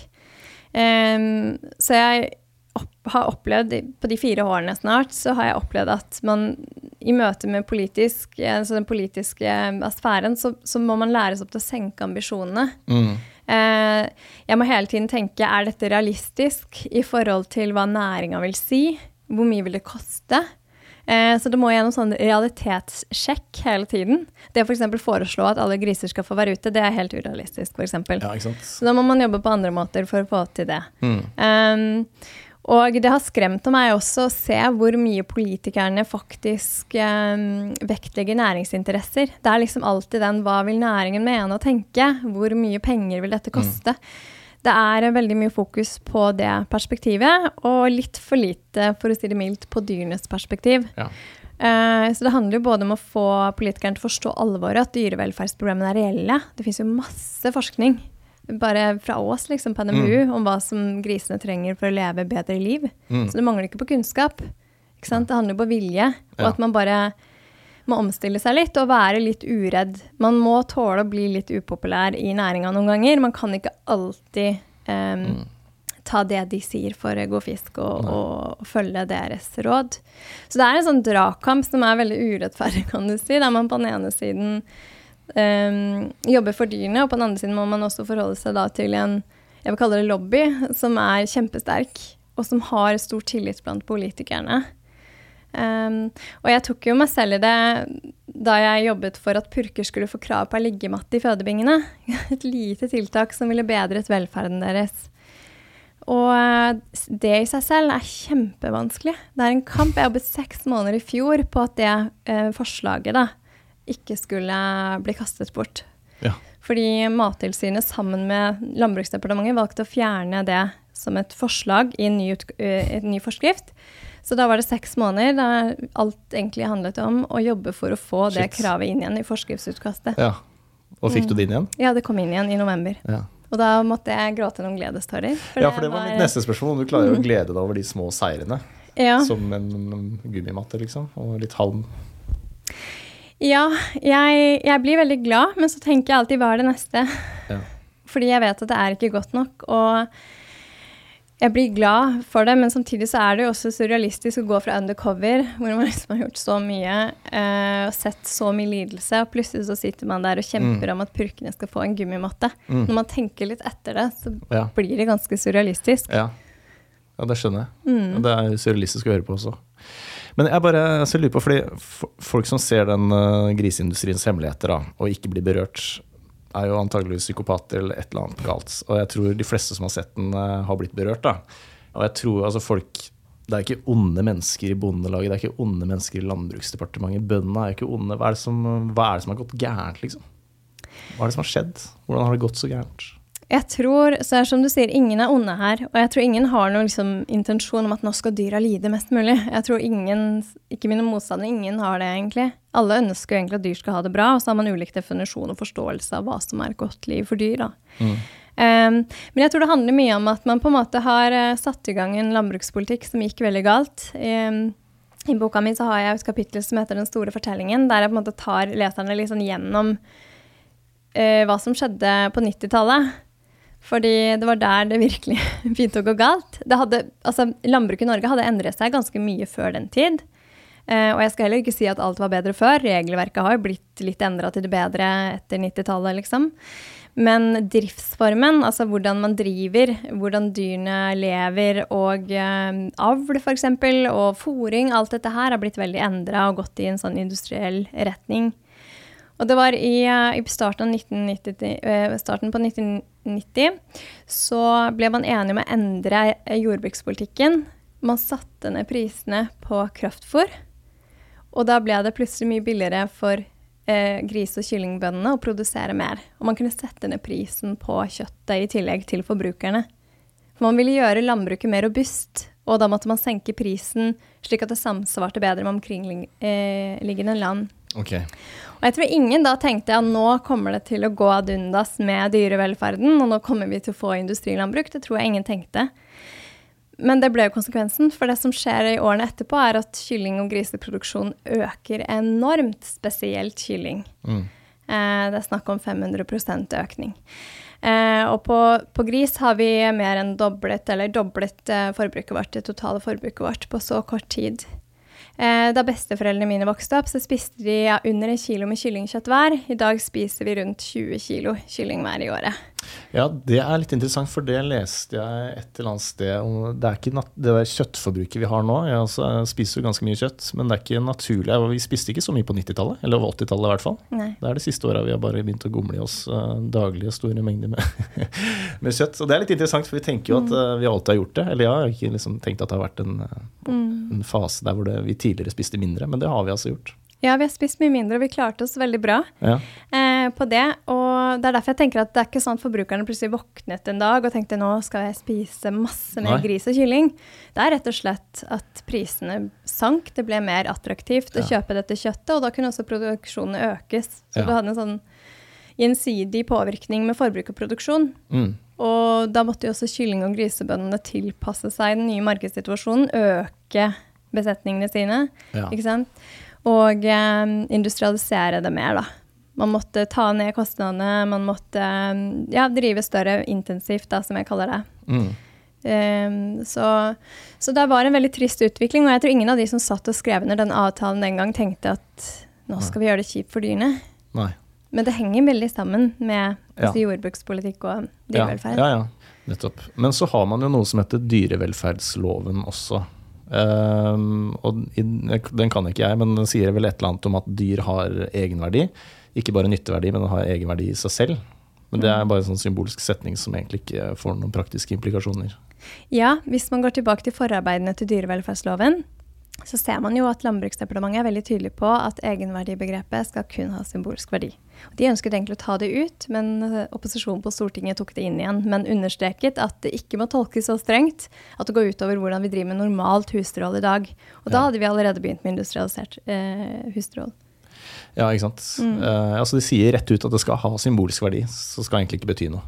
Um, så jeg opp, har opplevd, på de fire årene snart, så har jeg opplevd at man i møte med politisk, altså den politiske sfæren, så, så må man læres opp til å senke ambisjonene. Mm. Uh, jeg må hele tiden tenke, er dette realistisk i forhold til hva næringen vil si? Hvor mye vil det koste? Eh, så det må gjennom sånn realitetssjekk hele tiden. Det å for eksempel foreslå at alle griser skal få være ute, det er helt urealistisk, for eksempel. Ja, ikke sant? Så da må man jobbe på andre måter for å få til det. Mm. Um, og det har skremt meg også å se hvor mye politikerne faktisk um, vektlegger næringsinteresser. Det er liksom alltid den, hva vil næringen mene og tenke? Hvor mye penger vil dette koste? Mm. Det er veldig mye fokus på det perspektivet, og litt for lite, for å si det mildt, på dyrenes perspektiv. Ja. Uh, så det handler jo både om å få politikerne til å forstå alvoret, at dyrevelferdsproblemene er reelle. Det finnes jo masse forskning, bare fra oss, liksom, på N M U, mm. om hva som grisene trenger for å leve bedre liv. Mm. Så det mangler ikke på kunnskap. Ikke sant? Det handler jo på vilje, og ja. At man bare må omstille seg litt og være litt uredd. Man må tåle å bli litt upopulær i næringen noen ganger. Man kan ikke alltid um, mm. ta det de sier for god fisk og, og, og følge deres råd. Så det er en sånn dragkamp som er veldig urettferdig, kan du si, der man på den ene siden um, jobber for dyrene, og på den andre siden må man også forholde seg da til en, jeg vil kalle det lobby, som er kjempesterk, og som har stor tillit blant politikerne. Um, og jeg tok jo meg selv i det da jeg jobbet for at purker skulle få krav på liggematte i fødebingene. Et lite tiltak som ville bedret velferden deres. Og det i seg selv er kjempevanskelig. Det er en kamp. Jeg jobbet seks måneder i fjor på at det eh, forslaget da ikke skulle bli kastet bort. Ja. Fordi Mattilsynet sammen med Landbruksdepartementet valgte å fjerne det som et forslag i en ny, ut, en ny forskrift. Så da var det seks måneder da alt egentlig handlet om å jobbe for å få Shit. Det kravet inn igjen i forskriftsutkastet. Ja, og fikk du det inn igjen? Ja, det kom inn igjen i november. Ja. Og da måtte jeg gråte noen gledestårer. For ja, for det var, var mitt neste spørsmål, om du klarer å glede deg over de små seirene. Ja. Som en gummimatte, liksom, og litt halm. Ja, jeg, jeg blir veldig glad, men så tenker jeg alltid hva er det neste. Ja. Fordi jeg vet at det er ikke godt nok, og jeg blir glad for det, men samtidig så er det jo også surrealistisk å gå fra undercover, hvor man liksom har gjort så mye, eh, og sett så mye lidelse, og plutselig så sitter man der og kjemper mm. om at purkene skal få en gummimatte. Mm. Når man tenker litt etter det, så ja. Blir det ganske surrealistisk. Ja. Ja, det skjønner jeg. Mm. Det er surrealistisk å høre på også. Men jeg bare jeg lurer på, fordi folk som ser den uh, griseindustriens hemmeligheter da, og ikke blir berørt, er jo antageligvis psykopater eller et eller annet galt. Og jeg tror de fleste som har sett den uh, har blitt berørt. Da. Og jeg tror altså folk, det er ikke onde mennesker i bondelaget, det er ikke onde mennesker i Landbruksdepartementet, bøndene er ikke onde. Hva er, det som, hva er det som har gått gærent, liksom? Hva er det som har skjedd? Hvordan har det gått så gærent? Jeg tror, så er som du sier, ingen er onde her, og jeg tror ingen har noen liksom, intensjon om at nå skal dyra lide mest mulig. Jeg tror ingen, ikke mine motstandere, ingen har det egentlig. Alle ønsker egentlig at dyr skal ha det bra, og så har man ulik definisjon og forståelse av hva som er et godt liv for dyr. Da. Mm. Um, men jeg tror det handler mye om at man på en måte har uh, satt i gang en landbrukspolitikk som gikk veldig galt. Um, I boka mi så har jeg et kapittel som heter Den store fortellingen, der jeg på en måte tar leserne liksom gjennom uh, hva som skjedde på nittitallet. Fordi det var der det virkelig begynte å gå galt. Det hadde, altså, landbruket i Norge hadde endret seg ganske mye før den tid. Eh, og jeg skal heller ikke si at alt var bedre før. Regelverket har jo blitt litt endret til det bedre etter nittitallet, liksom. Men driftsformen, altså hvordan man driver, hvordan dyrene lever, og eh, avl for eksempel, og fôring, alt dette her har blitt veldig endret og gått i en sånn industriell retning. Og det var i, i starten, nitten nitti, starten på nitten nitti, så ble man enige om å endre jordbrukspolitikken. Man satte ned prisene på kraftfôr, og da ble det plutselig mye billigere for eh, gris- og kyllingbøndene å produsere mer. Og man kunne sette ned prisen på kjøttet i tillegg til forbrukerne. For man ville gjøre landbruket mer robust, og da måtte man senke prisen slik at det samsvarte bedre med omkringliggende land. Okay. Og jeg tror ingen da tenkte at nå kommer det til å gå ad undas med dyrevelferden, og nå kommer vi til å få industrilandbruk. Det tror jeg ingen tenkte. Men det ble jo konsekvensen, for det som skjer i årene etterpå er at kylling- og griseproduksjon øker enormt, spesielt kylling. Mm. Eh, det er snakk om fem hundre prosent økning. Eh, og på, på gris har vi mer enn doblet, eller doblet eh, forbruket vårt, det totale forbruket vårt på så kort tid. Eh, da besteforeldrene mine vokste opp, så spiste de ja, under en kilo med kyllingkjøtt hver. I dag spiser vi rundt tjue kilo kylling hver i året. Ja, det er litt interessant, for det leste jeg et eller annet sted. Det er ikke nat- det der kjøttforbruket vi har nå. Jeg altså, spiser jo ganske mye kjøtt, men det er ikke naturlig. Vi spiste ikke så mye på nittitallet, eller over åttitallet i hvert fall. Nei. Det er det siste året vi har bare begynt å gomle i oss uh, daglige store mengder med, med kjøtt. Og det er litt interessant, for vi tenker jo at uh, vi alltid har gjort det. Eller jeg har ikke liksom tenkt at det har vært en, uh, mm. en fase der hvor det, vi tidligere spiste mindre, men det har vi altså gjort. Ja, vi har spist mye mindre, og vi klarte oss veldig bra ja. eh, på det. Og det er derfor jeg tenker at det er ikke sånn at forbrukerne plutselig våknet en dag og tenkte nå skal jeg spise masse mer Nei. Gris og kylling. Det er rett og slett at prisene sank, det ble mer attraktivt ja. Å kjøpe dette kjøttet, og da kunne også produksjonen økes. Så ja. Du hadde en sånn gjensidig påvirkning med forbruk og produksjon. Mm. Og da måtte jo også kylling- og grisebøndene tilpasse seg den nye markedssituasjonen, øke besetningene sine, ja. Ikke sant? Og eh, industrialisere det mer da. Man måtte ta ned kostnadene, man måtte ja, drive større intensivt da, som jeg kaller det. Mm. Um, så, så det var en veldig trist utvikling, og jeg tror ingen av de som satt og skrev under den avtalen den gang tenkte at nå skal vi gjøre det kjipt for dyrene. Nei. Men det henger veldig sammen med ja. Jordbrukspolitikk og dyrevelferd. Ja, ja, ja, nettopp. Men så har man jo noe som heter dyrevelferdsloven også. Um, og den kan ikke jeg, men den sier vel et eller annet om at dyr har egenverdi, ikke bare nytteverdi, men den har egenverdi i seg selv. Men det er bare en sånn symbolsk setning som egentlig ikke får noen praktiske implikasjoner. Ja, hvis man går tilbake til forarbeidene til dyrevelferdsloven, så ser man jo at Landbruksdepartementet er veldig tydelig på at egenverdibegrepet skal kun ha symbolsk verdi. Og de ønsket egentlig å ta det ut, men opposisjonen på Stortinget tok det inn igjen, men understreket at det ikke må tolkes så strengt at det går ut over hvordan vi driver med normalt husdyrhold i dag. Og da hadde vi allerede begynt med industrialisert eh, husdyrhold. Ja, ikke sant. Mm. Uh, altså de sier rett ut at det skal ha symbolsk verdi, så skal egentlig ikke bety noe.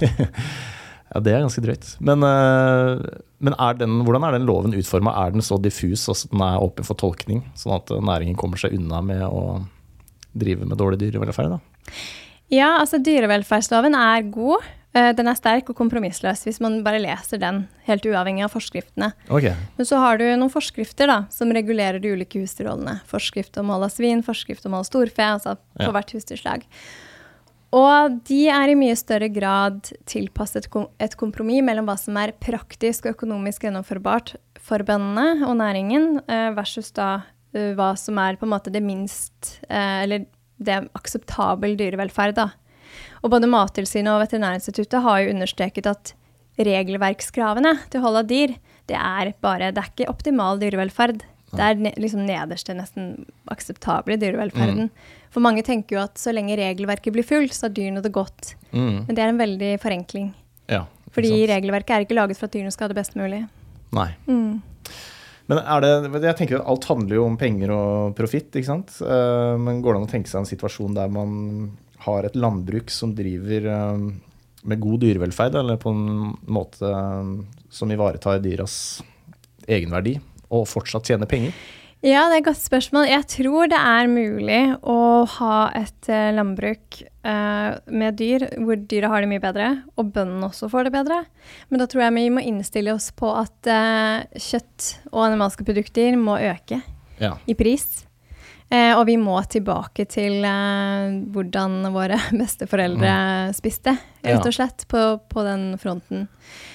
Ja, det er ganske drøyt. Men, uh, men er den, hvordan er den loven utformet? Er den så diffus, altså den er åpen for tolkning, sånn at næringen kommer seg unna med å drive med dårlig dyrevelferd da? Ja, altså dyrevelferdsloven er god. Den er sterk og kompromissløs hvis man bare leser den, helt uavhengig av forskriftene. Okay. Men så har du noen forskrifter da, som regulerer de ulike husdyrrollene. Forskrift om hold av svin, forskrift om hold av storfe, altså på ja. hvert husdyrslag. Og de er i mye større grad tilpasset et kompromiss mellom hva som er praktisk og økonomisk gjennomførbart for bøndene og næringen, versus da hva som er på en måte det minst, eller det er akseptabel dyrevelferd da. Og både Mattilsynet og Veterinærinstituttet har jo understreket at regelverkskravene til hold av dyr, det er bare, det er ikke optimal dyrevelferd. Det er ne- liksom nederste, nesten akseptable dyrevelferden. Mm. For mange tenker jo at så lenge regelverket blir fullt, så har dyrene det godt. Mm. Men det er en veldig forenkling. Ja, fordi regelverket er ikke laget for at dyrene skal ha det best mulig. Nei. Mm. Men er det, jeg tenker at alt handler jo om penger og profitt, ikke sant? Men går det an å tenke seg en situasjon der man har et landbruk som driver med god dyrevelferd, eller på en måte som ivaretar dyras egenverdi, og fortsatt tjener penger? Ja, det er et godt spørsmål. Jeg tror det er mulig å ha et landbruk uh, med dyr, hvor dyra har det mye bedre, og bøndene også får det bedre. Men da tror jeg vi må innstille oss på at uh, kjøtt og animalske produkter må øke ja. i pris. Uh, og vi må tilbake til uh, hvordan våre besteforeldre mm. spiste, rett og slett, på, på den fronten.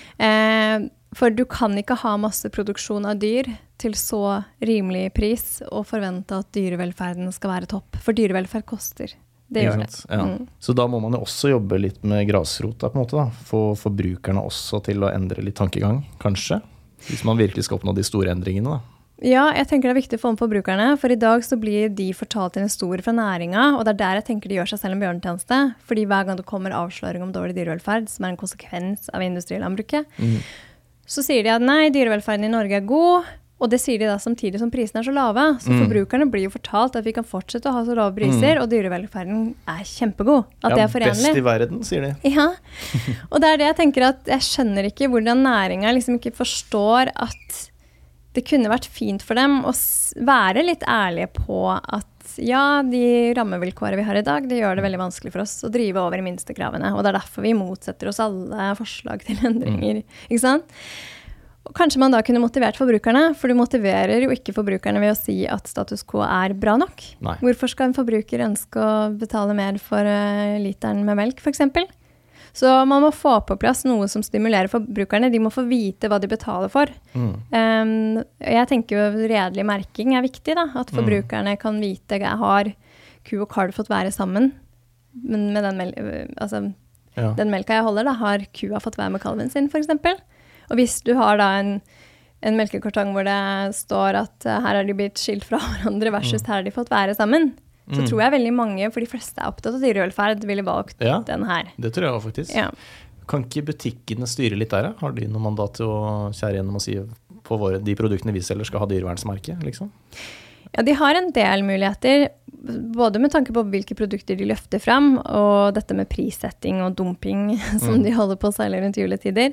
Uh, For du kan ikke ha masse produksjon av dyr til så rimelig pris og forvente at dyrevelferden skal være topp. For dyrevelferd koster. Det gjør det. Ja. Mm. Så da må man jo også jobbe litt med grasrota på en måte da. Få forbrukerne også til å endre litt tankegang, kanskje. Hvis man virkelig skal oppnå de store endringene da. Ja, jeg tenker det er viktig for forbrukerne, for i dag så blir de fortalt en historie fra næringen, og det er der jeg tenker de gjør seg selv en bjørnetjeneste, fordi hver gang det kommer avsløring om dårlig dyrevelferd, som er en konsekvens av industrilandbruket, mm. så sier de at nei, dyrevelferden i Norge er god, og det sier de da samtidig som prisene er så lave. Så mm. forbrukerne blir jo fortalt at vi kan fortsette å ha så lave priser, mm. og dyrevelferden er kjempegod. At ja, det er forenlig. Best i verden, sier de. Ja, og det er det jeg tenker at jeg skjønner ikke hvordan næringen liksom ikke forstår at det kunne vært fint for dem å være litt ærlige på at ja, de rammevilkårene vi har i dag, det gjør det veldig vanskelig for oss å drive over i minstekravene, og det er derfor vi motsetter oss alle forslag til endringer, mm. ikke sant? Og kanskje man da kunne motivert forbrukerne, for du motiverer jo ikke forbrukerne ved å si at status quo er bra nok. Nei. Hvorfor skal en forbruker ønske å betale mer for uh, literen med melk, for eksempel? Så man må få på plass noe som stimulerer forbrukerne. De må få vite hva de betaler for. Mm. Um, jeg tenker jo redelig merking er viktig da, at forbrukerne mm. kan vite, har ku og kalv fått være sammen, men med den, mel- altså, ja. den melka jeg holder da, har kua fått være med kalven sin, for eksempel. Og hvis du har da en, en melkekartong hvor det står at uh, her har de blitt skilt fra hverandre versus mm. her har de fått være sammen, så mm. tror jeg veldig mange, for de fleste er opptatt av dyrevelferd, ville valgt ja, den her. Det tror jeg faktisk. Ja. Kan ikke butikkene styre litt der? Har de noe mandat til å kjære gjennom og si på våre, de produktene vi selger skal ha dyrevernsmerke, liksom? Ja, de har en del muligheter, både med tanke på hvilke produkter de løfter frem, og dette med prissetting og dumping, som mm. de holder på særlig rundt juletider.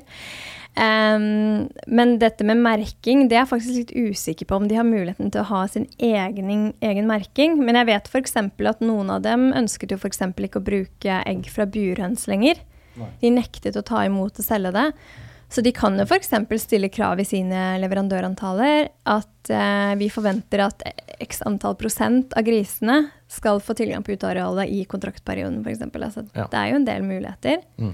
Um, men dette med merking, det er jeg faktisk litt usikker på om de har muligheten til å ha sin egen, egen merking. Men jeg vet for eksempel at noen av dem ønsket jo for eksempel ikke å bruke egg fra burhøns lenger. Nei. De nektet å ta imot og selge det. Så de kan jo for eksempel stille krav i sine leverandørantaler at eh, vi forventer at x antall prosent av grisene skal få tilgang på utearealet i kontraktperioden, for eksempel. Altså, ja. Det er jo en del muligheter. Mm.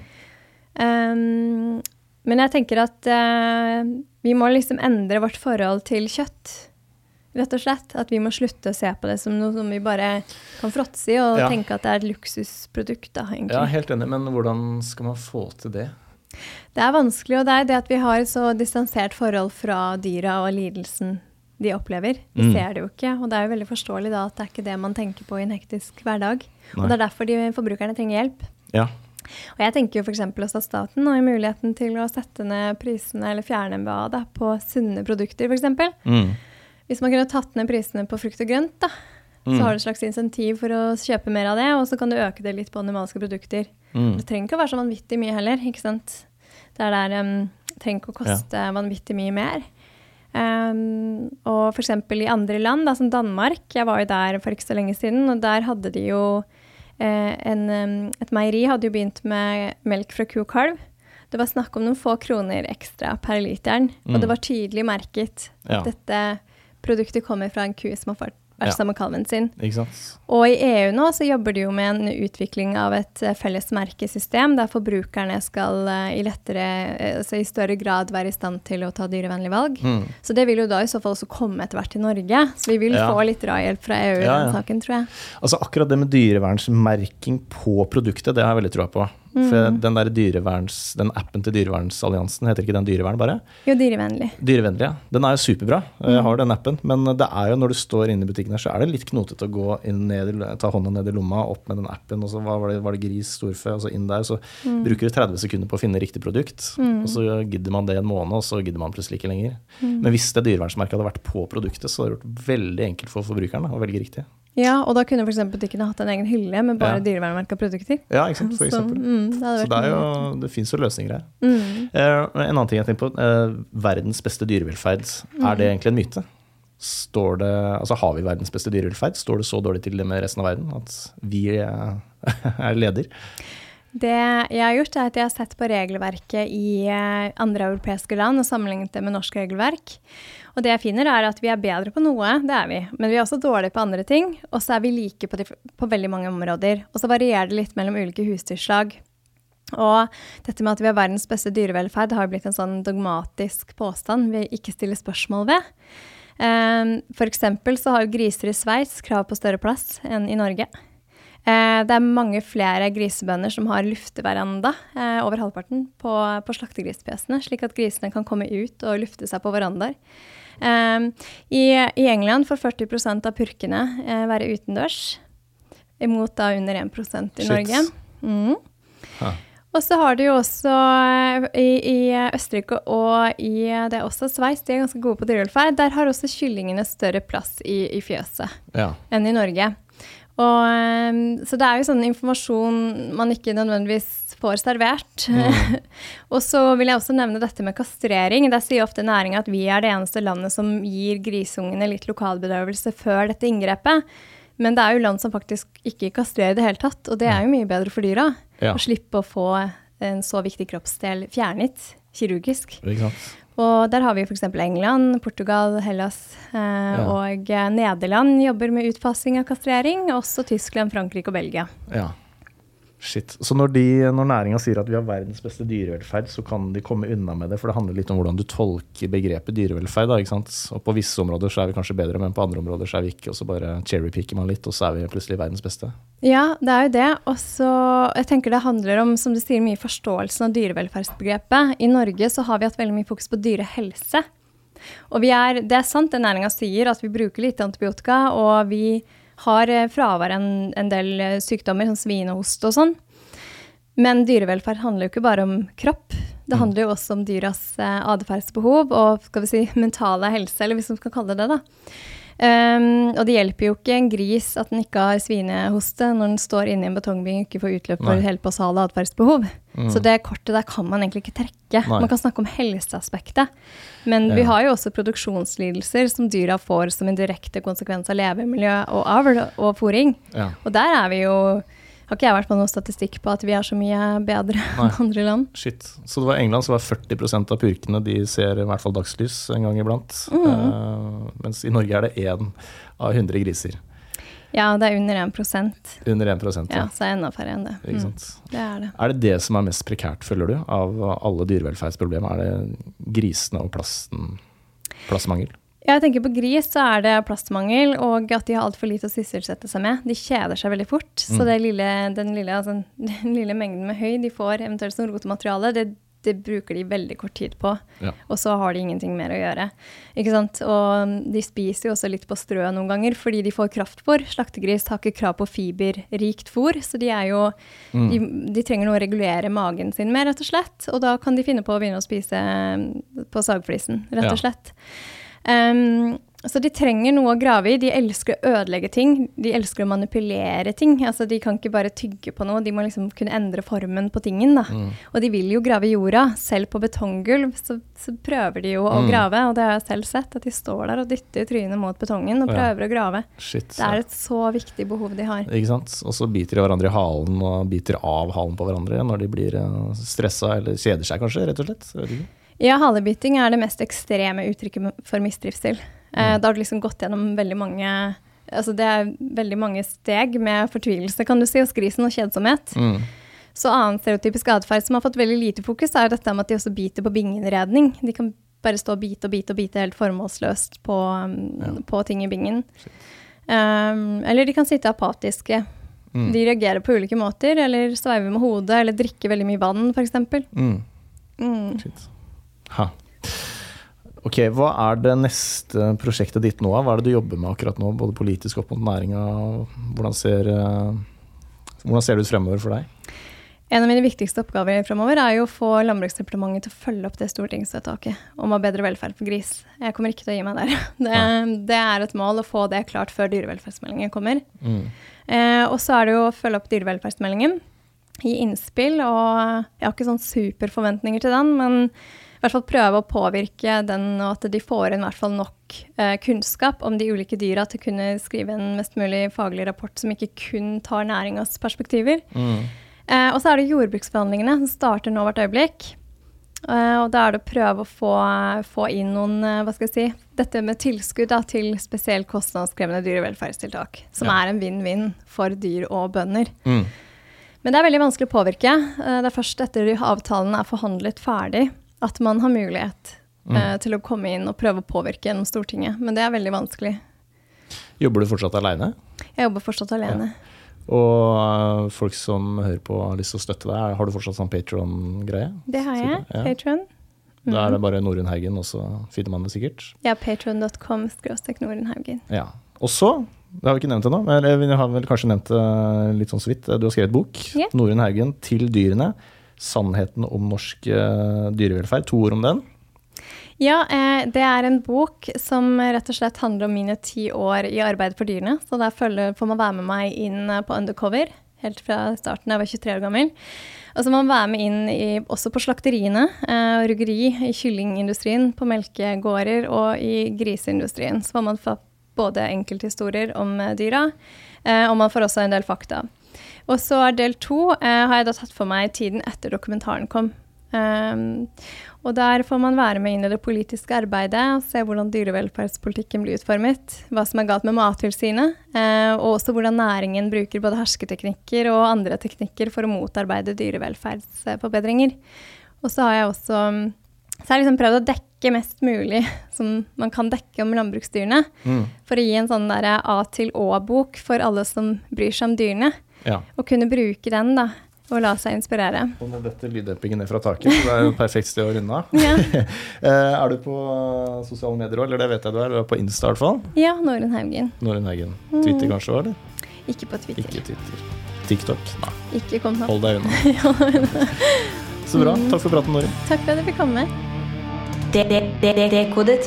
Um, men jeg tenker at uh, vi må liksom endre vårt forhold til kjøtt, rett og slett. At vi må slutte å se på det som noe som vi bare kan fråtse i, og ja. tenke at det er et luksusprodukt, da, egentlig. Ja, helt enig, men hvordan skal man få til det? Det er vanskelig, og det er det at vi har et så distansert forhold fra dyra og lidelsen de opplever. De mm. ser det jo ikke, og det er jo veldig forståelig da at det er ikke det man tenker på i en hektisk hverdag. Nei. Og det er derfor de forbrukerne trenger hjelp. Ja. Og jeg tenker jo for eksempel også at staten har muligheten til å sette ned prisene eller fjerne M B A da, på sunne produkter for eksempel. Mm. Hvis man kunne tatt ned prisene på frukt og grønt da, mm. så har du et slags insentiv for å kjøpe mer av det, og så kan du øke det litt på animalske produkter. Mm. Det trenger ikke å være så vanvittig mye heller, ikke sant? Det er der, um, trenger ikke å koste ja. vanvittig mye mer. Um, og for eksempel i andre land, da, som Danmark, jeg var jo der for ikke så lenge siden, og der hadde de jo eh, en, um, et meieri hadde jo begynt med melk fra ku og kalv. Det var snakk om noen få kroner ekstra per literen, mm. og det var tydelig merket ja. at dette produktet kommer fra en ku som har vært ja. sammen med kalven sin. Ikke sant? Og i E U nå så jobber de jo med en utvikling av et felles merkesystem der forbrukerne skal uh, i lettere, altså i større grad være i stand til å ta dyrevennlig valg. Mm. Så det vil jo da i så fall også komme etter hvert til Norge. Så vi vil ja. få litt drahjelp fra E U ja, ja. i den saken, tror jeg. Altså akkurat det med dyrevernsmerking på produktet, det har jeg veldig tro på. For mm. den der dyreverns, den appen til Dyrevernsalliansen, heter ikke den Dyrevern bare? Jo, dyrevennlig. Dyrevennlig, ja. Den er jo superbra. Jeg har den appen, men det er jo når du står inne i butikken her, så er det litt knotet å gå inn ned, ta hånda ned i lomma, opp med den appen, og så var det, var det gris, storfe, og så inn der, så mm. bruker du tretti sekunder på å finne riktig produkt, mm. og så gidder man det en måned, og så gidder man plutselig ikke lenger. Mm. Men hvis det dyrevernsmerket hadde vært på produktet, så hadde det vært veldig enkelt for forbrukerne å velge riktig. Ja, og da kunne for eksempel butikken hatt en egen hylle med bare ja. dyrevernmerket produkter. Ja, ikke sant, for eksempel. Så, mm, det så det, er jo, det finnes jo løsninger her. Mm. Eh, en annen ting jeg tenker på, eh, verdens beste dyrevelferd, mm. er det egentlig en myte? Står det, altså har vi verdens beste dyrevelferd? Står det så dårlig til det med resten av verden at vi er leder? Det jeg har gjort er at jeg har sett på regelverket i andre europeiske land og sammenlignet det med norsk regelverk. Og det jeg finner er at vi er bedre på noe, det er vi, men vi er også dårlige på andre ting, og så er vi like på, de, på veldig mange områder. Og så varierer det litt mellom ulike husdyrslag. Og dette med at vi har verdens beste dyrevelferd har blitt en sånn dogmatisk påstand vi ikke stiller spørsmål ved. For eksempel så har jo griser i Sveits krav på større plass enn i Norge. Det er mange flere grisebønder som har lufteveranda over halvparten på, på slaktegrispjesene, slik at grisene kan komme ut og lufte seg på verandaer. I, I England får førti prosent av purkene være utendørs, imot da under en prosent i Shit. Norge. Mm. Og så har du jo også i, i Østerrike og i det er også Sveits, de er ganske gode på dyrevelferd, der har også kyllingene større plass i, i fjøset ja. enn i Norge. Og, så det er jo sånn informasjon man ikke nødvendigvis får servert. Mm. Og så vil jeg også nevne dette med kastrering. Der sier ofte næringen at vi er det eneste landet som gir grisungene litt lokalbedøvelse før dette inngrepet. Men det er jo land som faktisk ikke kastrerer det hele tatt, og det er jo mye bedre for dyra. Ja. Å slippe å få en så viktig kroppsdel fjernet kirurgisk. Ikke sant? Og der har vi for eksempel England, Portugal, Hellas eh, ja. og Nederland jobber med utfasing av kastrering, også Tyskland, Frankrike og Belgia. Ja, shit. Så når, de, når næringen sier at vi har verdens beste dyrevelferd, så kan de komme unna med det, for det handler litt om hvordan du tolker begrepet dyrevelferd, da, ikke sant? Og på visse områder så er vi kanskje bedre, men på andre områder så er vi ikke, og så bare cherrypicker man litt, og så er vi plutselig verdens beste. Ja, det er jo det. Og så, jeg tenker det handler om, som du sier, mye forståelsen av dyrevelferdsbegrepet. I Norge så har vi hatt veldig mye fokus på dyrehelse. Og vi er, det er sant, det næringen sier, at vi bruker litt antibiotika, og vi har fravær en, en del sykdommer, som svinehost og sånn. Men dyrevelferd handler jo ikke bare om kropp. Det handler jo også om dyras adferdsbehov og skal vi si, mentale helse, eller hvis man skal kalle det det da. Um, og det hjelper jo ikke en gris at den ikke har svinehoste når den står inne i en betongbygging og ikke får utløp for helt basale adferdsbehov. Mm. Så det kortet der kan man egentlig ikke trekke. Nei. Man kan snakke om helseaspektet. Men ja. vi har jo også produksjonslidelser som dyra får som en direkte konsekvens av levemiljø og avl og fôring. Ja. Og der er vi jo, har ikke jeg vært på noen statistikk på at vi er så mye bedre Nei. enn andre land. Shit. Så det var England som var førti prosent av purkene, de ser i hvert fall dagslys en gang iblant. Mm. Uh, mens i Norge er det én av hundre griser. Ja, det er under en prosent. Under en prosent, ja. Ja, så er det enda færre enn det. Ikke sant? Mm. Det er det. Er det det som er mest prekært, føler du, av alle dyrevelferdsproblemer? Er det grisene og plasten, plastmangel? Ja, jeg tenker på gris så er det plastmangel, og at de har alt for lite å sysselsette seg med. De kjeder seg veldig fort, mm. så det lille, den, lille, altså, den lille mengden med høy de får eventuelt som rotemateriale, det det bruker de veldig kort tid på, Ja. og så har de ingenting mer å gjøre. Ikke sant? Og de spiser jo også litt på strø noen ganger, fordi de får kraftfôr. Slaktegris har ikke krav på fiberrikt fôr, så de, er jo, Mm. de, de trenger noe å regulere magen sin med, rett og slett. Og da kan de finne på å begynne å spise på sagflisen, rett og Ja. slett. Um, så de trenger noe å grave i. De elsker å ødelegge ting. De elsker å manipulere ting. Altså, de kan ikke bare tygge på noe. De må liksom kunne endre formen på tingen. Da. Mm. Og de vil jo grave i jorda. Selv på betonggulv så, så prøver de jo å Mm. grave. Og det har jeg selv sett, at de står der og dytter trynet mot betongen og Ja. prøver å grave. Shit. Det er et så viktig behov de har. Ikke sant? Og så biter de hverandre i halen og biter av halen på hverandre når de blir eh, stressa eller kjeder seg kanskje, rett og slett. Jeg vet ikke. Ja, halebiting er det mest ekstreme uttrykket for mistrivsel. Eh, Mm. da har du liksom gått gjennom veldig mange, altså det er veldig mange steg med fortvilelse, kan du si, hos grisen og kjedsomhet. Mm. Så annen stereotypisk adferd som har fått veldig lite fokus, er jo dette med at de også biter på bingenredning. De kan bare stå og bite og bite og bite helt formålsløst på, um, Ja. på ting i bingen. Um, eller de kan sitte apatiske. Mm. De reagerer på ulike måter, eller sveive med hodet, eller drikke veldig mye vann, for eksempel. Mm. Mm. Shit. Ha. Ok, hva er det neste prosjektet ditt nå? Hva er det du jobber med akkurat nå, både politisk opp mot næringa? Hvordan ser, eh, hvordan ser det ut fremover for deg? En av mine viktigste oppgaver fremover er jo å få Landbruksdepartementet til å følge opp det stortingsvedtaket om å ha bedre velferd for gris. Jeg kommer ikke til å gi meg der. Det, det er et mål å få det klart før dyrevelferdsmeldingen kommer. Mm. Eh, og så er det jo å følge opp dyrevelferdsmeldingen, gi innspill, og jeg har ikke sånn superforventninger til den, men i hvert fall prøve å påvirke den, og at de får inn i hvert fall nok eh, kunnskap om de ulike dyra til å kunne skrive en mest mulig faglig rapport som ikke kun tar næringas perspektiver. Mm. Eh, og så er det jordbruksforhandlingene som starter nå hvert øyeblikk. Eh, og da er det å prøve å få, få inn noen, eh, hva skal jeg si, dette med tilskudd da, til spesielt kostnadskrevende dyrevelferdstiltak, som Ja. er en vinn-vinn for dyr og bønder. Mm. Men det er veldig vanskelig å påvirke. Eh, det er først etter avtalen er forhandlet ferdig, at man har mulighet Mm. eh, til å komme inn og prøve å påvirke gjennom Stortinget. Men det er veldig vanskelig. Jobber du fortsatt alene? Jeg jobber fortsatt alene. Og eh, folk som hører på har lyst til å støtte deg, har du fortsatt sånn Patreon-greie? Det har jeg. Ja. Patreon. Da er det bare Norunn Haugen, og så finner man det sikkert. Ja, patreon dot com skråstrek Norunn Haugen. Ja. Og så, det har vi ikke nevnt ennå, men vi har vel kanskje nevnt det litt sånn så vidt. Du har skrevet bok, Ja. Norunn Haugen, Til dyrene. Sannheten om norsk eh, dyrevelferd. To ord om den. Ja, eh, det er en bok som rett og slett handler om mine ti år i arbeid for dyrene. Så der følger, får man være med meg inn på undercover, helt fra starten da jeg var tjuetre år gammel. Og så må man være med inn i, også på slakteriene, eh, ruggeri, i kyllingindustrien, på melkegårder og i griseindustrien. Så får man få både enkelthistorier om eh, dyra, eh, og man får også en del fakta. Og så er del to, eh, har jeg da tatt for meg tiden etter dokumentaren kom. Um, og der får man være med inn i det politiske arbeidet, se hvordan dyrevelferdspolitikken blir utformet, hva som er galt med Mattilsynet, uh, og også hvordan næringen bruker både hersketeknikker og andre teknikker for å motarbeide dyrevelferdsforbedringer. Og så har jeg også så har jeg liksom prøvd å dekke mest mulig som man kan dekke om landbruksdyrene, Mm. for å gi en sånn der A til Å-bok for alle som bryr seg om dyrene, Ja. og kunne bruke den da, og la seg inspirere. Og nå detter lyddempingen ned fra taket, så det er jo et perfekt sted å runde av. Ja. Eh, er du på sosiale medier også, eller det vet jeg du er, du er på Insta i hvert fall? Ja, Norunn Haugen. Norunn Haugen. Twitter kanskje også, eller? Ikke på Twitter. Ikke Twitter. TikTok? Nei, Ikke kontakt. hold deg unna. Så bra. Takk for praten, Norunn. Takk for at du fikk komme. Dekodet.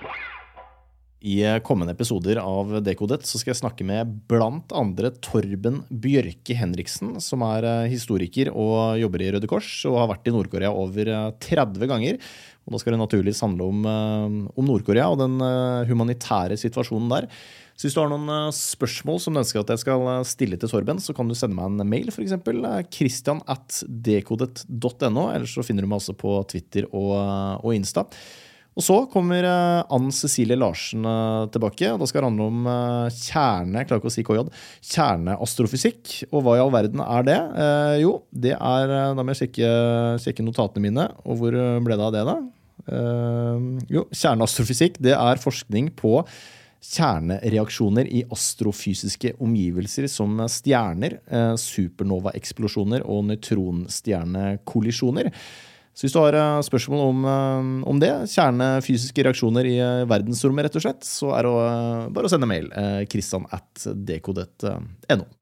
I kommende episoder av Dekodet så skal jeg snakke med blant andre Torben Bjørke Henriksen, som er historiker og jobber i Røde Kors og har vært i Nord-Korea over tretti ganger. Og da skal det naturligvis handle om, om Nord-Korea og den humanitære situasjonen der. Så hvis du har noen spørsmål som du ønsker at jeg skal stille til Torben, så kan du sende meg en mail, for eksempel christian at dekodet dot no, eller så finner du meg også på Twitter og, og Insta. Og så kommer Ann Cecilie Larsen tilbake, og da skal det handle om kjerne, jeg klarer ikke å si K J, kjerneastrofysikk, og hva i all verden er det? Eh, jo, det er, da må jeg sjekke, sjekke notatene mine, og hvor ble det av det da? Eh, jo, kjerneastrofysikk, det er forskning på kjernereaksjoner i astrofysiske omgivelser som stjerner, supernova-eksplosjoner og nøytronstjernekollisjoner. Så hvis du har spørsmål om, om det, kjernefysiske reaksjoner i verdensrommet rett og slett, så er det bare å sende mail, kristian at dekodet punktum no.